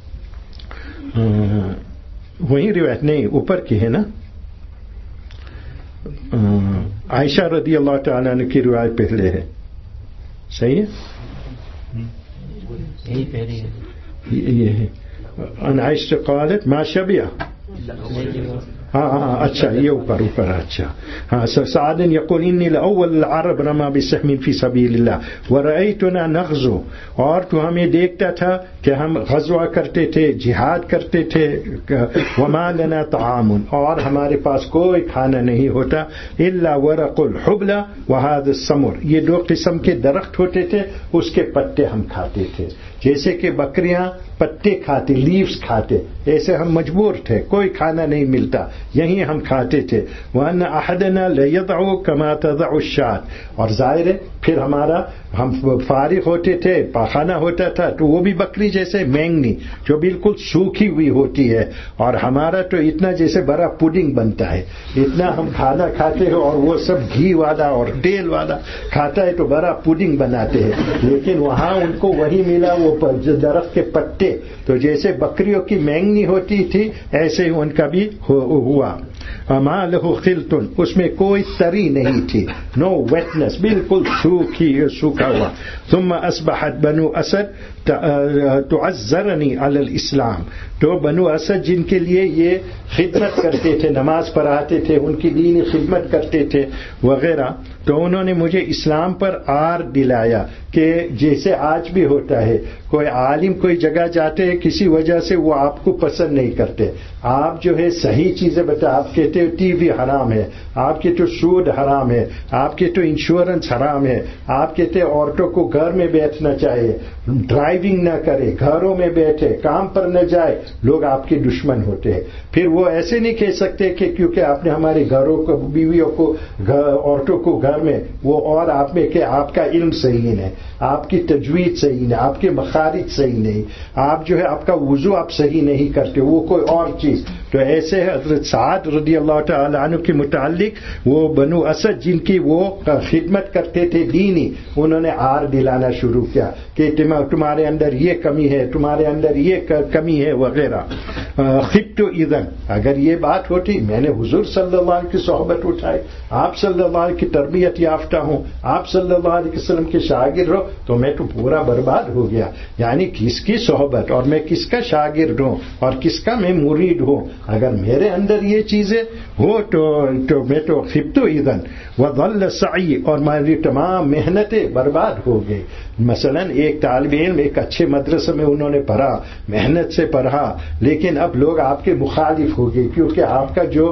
وہی روایت نہیں، اوپر کی ہے نا، عائشہ رضی اللہ تعالیٰ عنہ کی روایت پہلے ہے، صحیح ہے، یہ ہے ان عائشہ قالت ما شبیہ، ہاں اچھا، یہ اوپر اچھا، ہاں سعد یقول انی لاول العرب رما بسهم فی سبیل اللہ ورأیتنا نغزو، اور تو ہمیں دیکھتا تھا کہ ہم غزوہ کرتے تھے، جہاد کرتے تھے، وما لنا طعام، اور ہمارے پاس کوئی کھانا نہیں ہوتا، الا ورق الحبل وهذا السمر، یہ 2 قسم کے درخت ہوتے تھے، اس کے پتے ہم کھاتے تھے، جیسے کہ بکریاں پتے کھاتے، لیوز کھاتے، ایسے ہم مجبور تھے، کوئی کھانا نہیں ملتا، یہی ہم کھاتے تھے۔ وَأَنَّ أَحَدَنَا لَيَضَعُ كَمَا تَضَعُ الشَّاةُ، اور ظاہر ہے پھر ہم فارغ ہوتے تھے، پاخانہ ہوتا تھا تو وہ بھی بکری جیسے مینگنی جو بالکل سوکھی ہوئی ہوتی ہے، اور ہمارا تو اتنا جیسے بڑا پڈنگ بنتا ہے، اتنا ہم کھانا کھاتے ہیں اور وہ سب گھی والا اور تیل والا کھاتا ہے تو بڑا پڈنگ بناتے ہیں، لیکن وہاں ان کو وہی ملا، وہ درخت کے پتے، تو جیسے بکریوں کی مینگنی ہوتی تھی ایسے ہی ان کا بھی ہوا. ما له خلط، اس میں کوئی تری نہیں تھی، نو ویٹنس، بالکل سوکھا ہوا. ثم اصبحت بنو اسد تعذرنی علی الاسلام، تو بنو اسد جن کے لیے یہ خدمت کرتے تھے، نماز پڑھاتے تھے، ان کی دینی خدمت کرتے تھے وغیرہ، تو انہوں نے مجھے اسلام پر آر دلایا کہ جیسے آج بھی ہوتا ہے، کوئی عالم کوئی جگہ جاتے ہیں کسی وجہ سے وہ آپ کو پسند نہیں کرتے، آپ جو ہے صحیح چیزیں بتا، آپ کہتے ہو ٹی وی حرام ہے، آپ کہتے ہو سود حرام ہے، آپ کہتے ہو انشورنس حرام ہے، آپ کہتے ہو عورتوں کو گھر میں بیٹھنا چاہیے، ڈرائیونگ نہ کرے، گھروں میں بیٹھے، کام پر نہ جائے، لوگ آپ کے دشمن ہوتے ہیں. پھر وہ ایسے نہیں کہہ سکتے کہ کیونکہ آپ نے ہمارے گھروں کو، بیویوں کو، عورتوں کو گھر میں، وہ اور آپ میں کہ آپ کا علم صحیح نہیں ہے، آپ کی تجوید صحیح نہیں، آپ کے مخارج صحیح نہیں، آپ جو ہے آپ کا وضو آپ صحیح نہیں کرتے، وہ کوئی اور چیز. تو ایسے حضرت سعد رضی اللہ تعالی عنہ کے متعلق وہ بنو اسد جن کی وہ خدمت کرتے تھے دینی، انہوں نے آر دلانا شروع کیا کہ تمہارے اندر یہ کمی ہے، تمہارے اندر یہ کمی ہے وغیرہ. خبت اذن، اگر یہ بات ہوتی، میں نے حضور صلی اللہ علیہ کی صحبت اٹھائی، آپ صلی اللہ علیہ کی تربیت یافتہ ہوں، آپ صلی اللہ علیہ وسلم کے شاگرد ہو، تو میں تو پورا برباد ہو گیا. یعنی کس کی صحبت اور میں کس کا شاگرد ہوں اور کس کا میں مرید ہوں، اگر میرے اندر یہ چیزیں ہو تو میں تو خبت اذن وضل سعی، اور میری تمام محنتیں برباد ہو گئی. مثلا ایک طالب علم ایک اچھے مدرسے میں انہوں نے پڑھا، محنت سے پڑھا، لیکن اب لوگ آپ کے مخالف ہو گئے کیونکہ آپ کا جو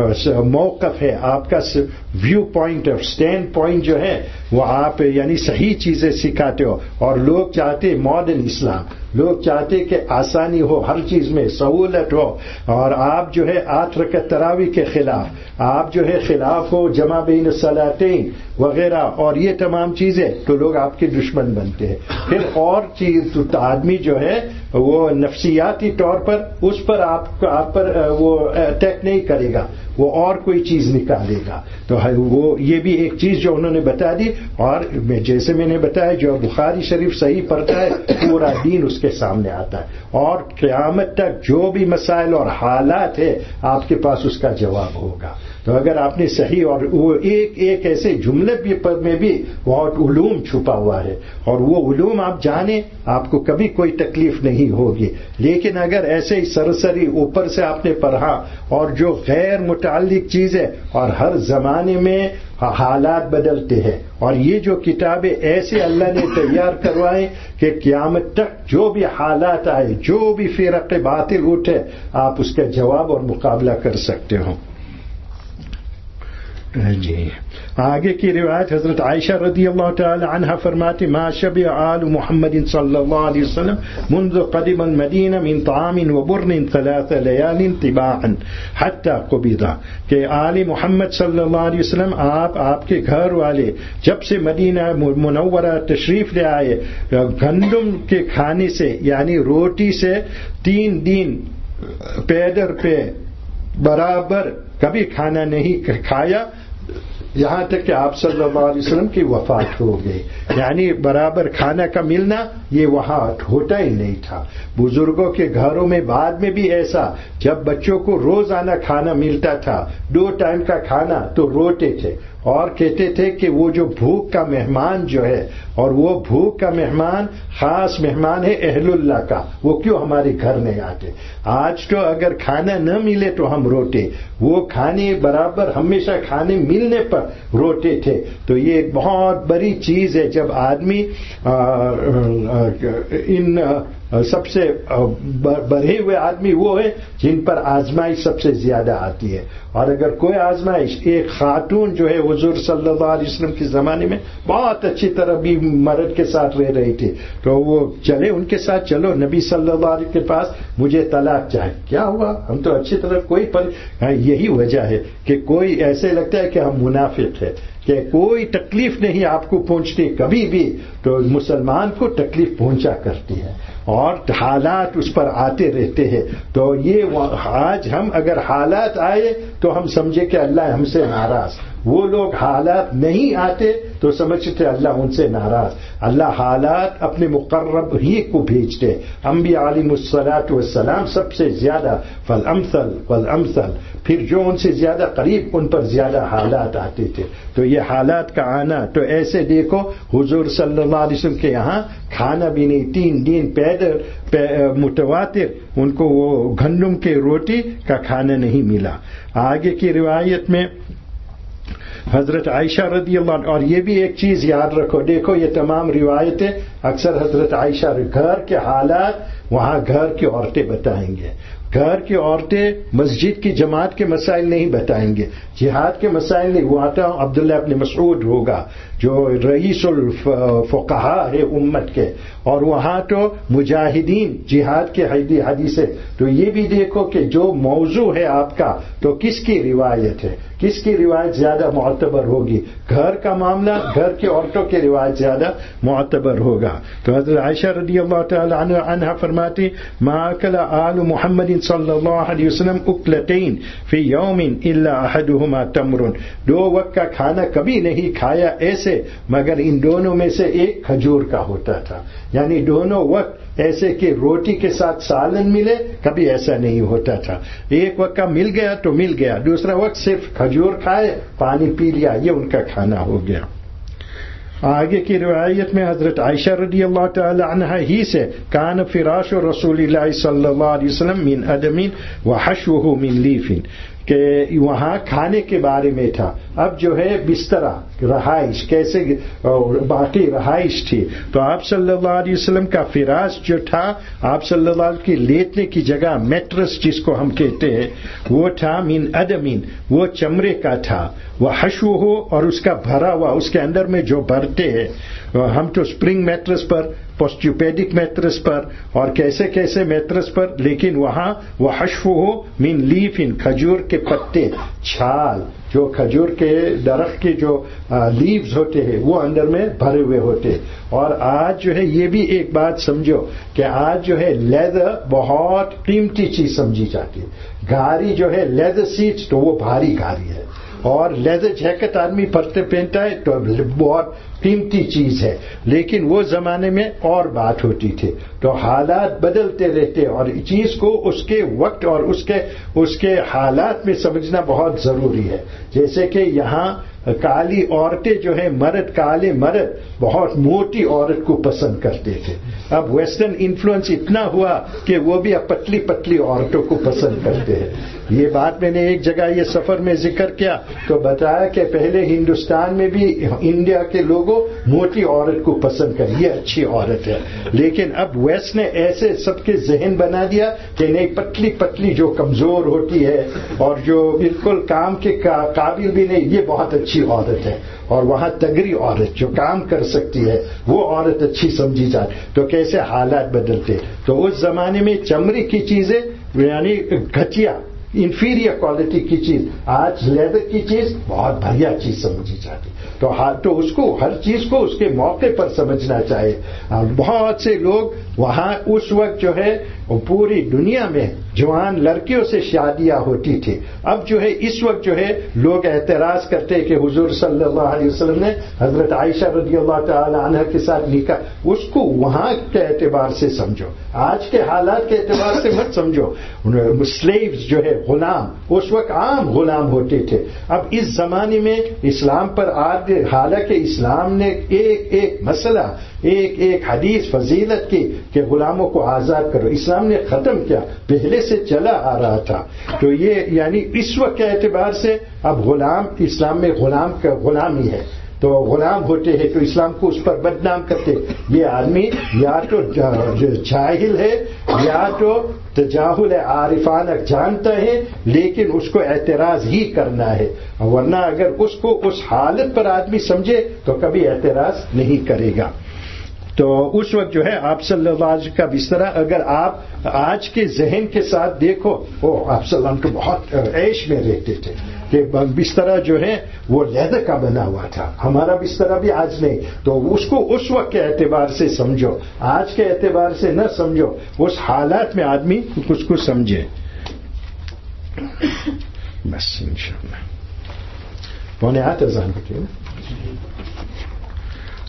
موقف ہے، آپ کا ویو پوائنٹ اور سٹینڈ پوائنٹ جو ہے وہ آپ یعنی صحیح چیزیں سکھاتے ہو، اور لوگ چاہتے ماڈرن اسلام، لوگ چاہتے کہ آسانی ہو، ہر چیز میں سہولت ہو، اور آپ جو ہے 8 رکعت تراویح کے خلاف، آپ جو ہے خلاف ہو جمع بین الصلاتین وغیرہ، اور یہ تمام چیزیں، تو لوگ آپ کے دشمن بنتے ہیں. پھر اور چیز تو آدمی جو ہے وہ نفسیاتی طور پر اس پر آپ پر وہ اٹیک نہیں کرے گا، وہ اور کوئی چیز نکالے گا. تو وہ یہ بھی ایک چیز جو انہوں نے بتا دی. اور جیسے میں نے بتایا جو بخاری شریف صحیح پڑھتا ہے پورا دین اس کے سامنے آتا ہے، اور قیامت تک جو بھی مسائل اور حالات ہے آپ کے پاس اس کا جواب ہوگا. تو اگر آپ نے صحیح، اور وہ ایک ایسے جملے میں بھی بہت علوم چھپا ہوا ہے، اور وہ علوم آپ جانیں آپ کو کبھی کوئی تکلیف نہیں ہوگی. لیکن اگر ایسے ہی سرسری اوپر سے آپ نے پڑھا، اور جو غیر متعلق چیزیں، اور ہر زمانے میں حالات بدلتے ہیں، اور یہ جو کتابیں ایسے اللہ نے تیار کروائیں کہ قیامت تک جو بھی حالات آئے، جو بھی فرق باطل اٹھے، آپ اس کا جواب اور مقابلہ کر سکتے ہو. جی آگے کی روایت حضرت عائشہ رضی اللہ تعالی عنہ فرماتی ما شبع آل محمد صلی اللہ علیہ وسلم منذ قدم المدینہ من طعام وبرن 3 لیال طباعا حتی قبض، کہ آل محمد صلی اللہ علیہ وسلم آپ کے گھر والے جب سے مدینہ منورہ تشریف لے آئے، گندم کے کھانے سے یعنی روٹی سے 3 دن پیدر پہ برابر کبھی کھانا نہیں کھایا، یہاں تک کہ آپ صلی اللہ علیہ وسلم کی وفات ہو گئی. یعنی برابر کھانا کا ملنا یہ وہاں ہوتا ہی نہیں تھا. بزرگوں کے گھروں میں بعد میں بھی ایسا، جب بچوں کو روزانہ کھانا ملتا تھا 2 ٹائم کا کھانا، تو روتے تھے اور کہتے تھے کہ وہ جو بھوک کا مہمان جو ہے، اور وہ بھوک کا مہمان خاص مہمان ہے اہل اللہ کا، وہ کیوں ہمارے گھر نہیں آتے. آج تو اگر کھانا نہ ملے تو ہم روتے، وہ کھانے برابر ہمیشہ کھانے ملنے پر روتے تھے. تو یہ ایک بہت بڑی چیز ہے جب آدمی ان سب سے بڑھے ہوئے آدمی وہ ہے جن پر آزمائش سب سے زیادہ آتی ہے. اور اگر کوئی آزمائش، ایک خاتون جو ہے حضور صلی اللہ علیہ وسلم کے زمانے میں بہت اچھی طرح بھی مرد کے ساتھ رہ رہی تھی، تو وہ چلے ان کے ساتھ، چلو نبی صلی اللہ علیہ کے پاس مجھے طلاق چاہے. کیا ہوا؟ ہم تو اچھی طرح یہی وجہ ہے کہ کوئی ایسے لگتا ہے کہ ہم منافق ہے، کہ کوئی تکلیف نہیں آپ کو پہنچتی کبھی بھی، تو مسلمان کو تکلیف پہنچا کرتی ہے اور حالات اس پر آتے رہتے ہیں. تو یہ آج ہم اگر حالات آئے تو ہم سمجھے کہ اللہ ہم سے ناراض، وہ لوگ حالات نہیں آتے تو سمجھتے اللہ ان سے ناراض. اللہ حالات اپنے مقرب ہی کو بھیجتے. انبیاء علیہ الصلوۃ والسلام سب سے زیادہ فالامثل والامثل، پھر جو ان سے زیادہ قریب ان پر زیادہ حالات آتے تھے. تو یہ حالات کا آنا، تو ایسے دیکھو حضور صلی اللہ علیہ وسلم کے یہاں کھانا بھی نہیں، 3 دن پیدل متواتر ان کو وہ گندم کے روٹی کا کھانا نہیں ملا. آگے کی روایت میں حضرت عائشہ رضی اللہ عنہ، اور یہ بھی ایک چیز یاد رکھو، دیکھو یہ تمام روایتیں اکثر حضرت عائشہ گھر کے حالات وہاں گھر کی عورتیں بتائیں گے. گھر کی عورتیں مسجد کی جماعت کے مسائل نہیں بتائیں گے، جہاد کے مسائل نہیں. وہ آتا ہوں عبداللہ ابن مسعود ہوگا جو رئیس الفقہاء ہے امت کے، اور وہاں تو مجاہدین جہاد کے حدیث ہے. تو یہ بھی دیکھو کہ جو موضوع ہے آپ کا تو کس کی روایت ہے، کس کی روایت زیادہ معتبر ہوگی. گھر کا معاملہ گھر کی عورتوں کی روایت زیادہ معتبر ہوگا. تو حضرت عائشہ رضی اللہ تعالی عنہا فرماتی ما اکل آل محمد صلی اللہ علیہ وسلم اکلتین فی یوم الا احدہما تمر. 2 وقت کا کھانا کبھی نہیں کھایا ایسے مگر ان دونوں میں سے ایک کھجور کا ہوتا تھا. یعنی دونوں وقت ایسے کہ روٹی کے ساتھ سالن ملے کبھی ایسا نہیں ہوتا تھا. ایک وقت کا مل گیا تو مل گیا، دوسرا وقت صرف کھجور کھائے پانی پی لیا، یہ ان کا کھانا ہو گیا. آگے کی روایت میں حضرت عائشہ رضی اللہ تعالی عنہا ہی سے کان فراش رسول اللہ صلی اللہ علیہ وسلم من ادم وحشوہ من لیف، کہ وہاں کھانے کے بارے میں تھا. اب جو ہے بسترا رہائش کیسے باقی رہائش تھی، تو آپ صلی اللہ علیہ وسلم کا فراش جو تھا، آپ صلی اللہ علیہ وسلم کی لیٹنے کی جگہ میٹرس جس کو ہم کہتے ہیں وہ تھا من ادمین، وہ چمڑے کا تھا. وہ حشو ہو اور اس کا بھرا ہوا، اس کے اندر میں جو بھرتے ہیں، ہم تو اسپرنگ میٹرس پر، پوسٹیوپیڈک میٹرس پر اور کیسے کیسے میٹرس پر، لیکن وہاں وہ حشو ہو من لیفن، کھجور کے پتے، چھال، جو کھجور کے درخت کے جو لیوز ہوتے ہیں وہ اندر میں بھرے ہوئے ہوتے. اور آج جو ہے یہ بھی ایک بات سمجھو کہ آج جو ہے لیدر بہت قیمتی چیز سمجھی جاتی ہے. گاڑی جو ہے لیدر سیٹ تو وہ بھاری گاڑی ہے، اور لیدر جیکٹ آدمی پہنتا ہے تو بہت قیمتی چیز ہے. لیکن وہ زمانے میں اور بات ہوتی تھی. تو حالات بدلتے رہتے اور چیز کو اس کے وقت اور اس کے حالات میں سمجھنا بہت ضروری ہے. جیسے کہ یہاں کالی عورتیں جو ہیں، مرد کالے مرد بہت موٹی عورت کو پسند کرتے تھے. اب ویسٹرن انفلوئنس اتنا ہوا کہ وہ بھی اب پتلی پتلی عورتوں کو پسند کرتے ہیں. یہ بات میں نے ایک جگہ یہ سفر میں ذکر کیا تو بتایا کہ پہلے ہندوستان میں بھی انڈیا کے لوگوں موٹی عورت کو پسند کر، یہ اچھی عورت ہے. لیکن اب ویسٹ نے ایسے سب کے ذہن بنا دیا کہ نہیں، پتلی پتلی جو کمزور ہوتی ہے اور جو بالکل کام کے قابل بھی نہیں، یہ بہت اچھی عورت ہے. اور وہاں تگڑی عورت جو کام کر سکتی ہے وہ عورت اچھی سمجھی جاتی. تو کیسے حالات بدلتے. تو اس زمانے میں چمڑی کی چیزیں یعنی گھٹیا انفیریئر کوالٹی کی چیز، آج لیدر کی چیز بہت بڑھیا چیز سمجھی جاتی. تو اس کو ہر چیز کو اس کے موقع پر سمجھنا چاہیے. بہت سے لوگ وہاں اس وقت جو ہے پوری دنیا میں جوان لڑکیوں سے شادیاں ہوتی تھی. اب جو ہے اس وقت جو ہے لوگ اعتراض کرتے کہ حضور صلی اللہ علیہ وسلم نے حضرت عائشہ رضی اللہ تعالی عنہ کے ساتھ نکاح. اس کو وہاں کے اعتبار سے سمجھو، آج کے حالات کے اعتبار سے مت سمجھو. سلیوز جو ہے غلام، اس وقت عام غلام ہوتے تھے. اب اس زمانے میں اسلام پر حالانکہ اسلام نے ایک مسئلہ ایک حدیث فضیلت کی کہ غلاموں کو آزاد کرو، اسلام نے ختم کیا، پہلے سے چلا آ رہا تھا. تو یہ یعنی اس وقت کے اعتبار سے اب غلام اسلام میں غلامی ہے. تو غلام ہوتے ہیں تو اسلام کو اس پر بدنام کرتے. یہ آدمی یا تو جاہل ہے یا تو تجاہل عارفانہ جانتا ہے، لیکن اس کو اعتراض ہی کرنا ہے. ورنہ اگر اس کو اس حالت پر آدمی سمجھے تو کبھی اعتراض نہیں کرے گا. تو اس وقت جو ہے آپ صلی اللہ علیہ وسلم کا بسترا اگر آپ آج کے ذہن کے ساتھ دیکھو، آپ صلی اللہ علیہ وسلم تو بہت عیش میں رہتے تھے کہ بسترا جو ہے وہ لیدر کا بنا ہوا تھا. ہمارا بسترا بھی آج نہیں. تو اس کو اس وقت کے اعتبار سے سمجھو، آج کے اعتبار سے نہ سمجھو. اس حالات میں آدمی اس کو سمجھے. بس انشاءاللہ 7:45 اذان ہوتی ہے.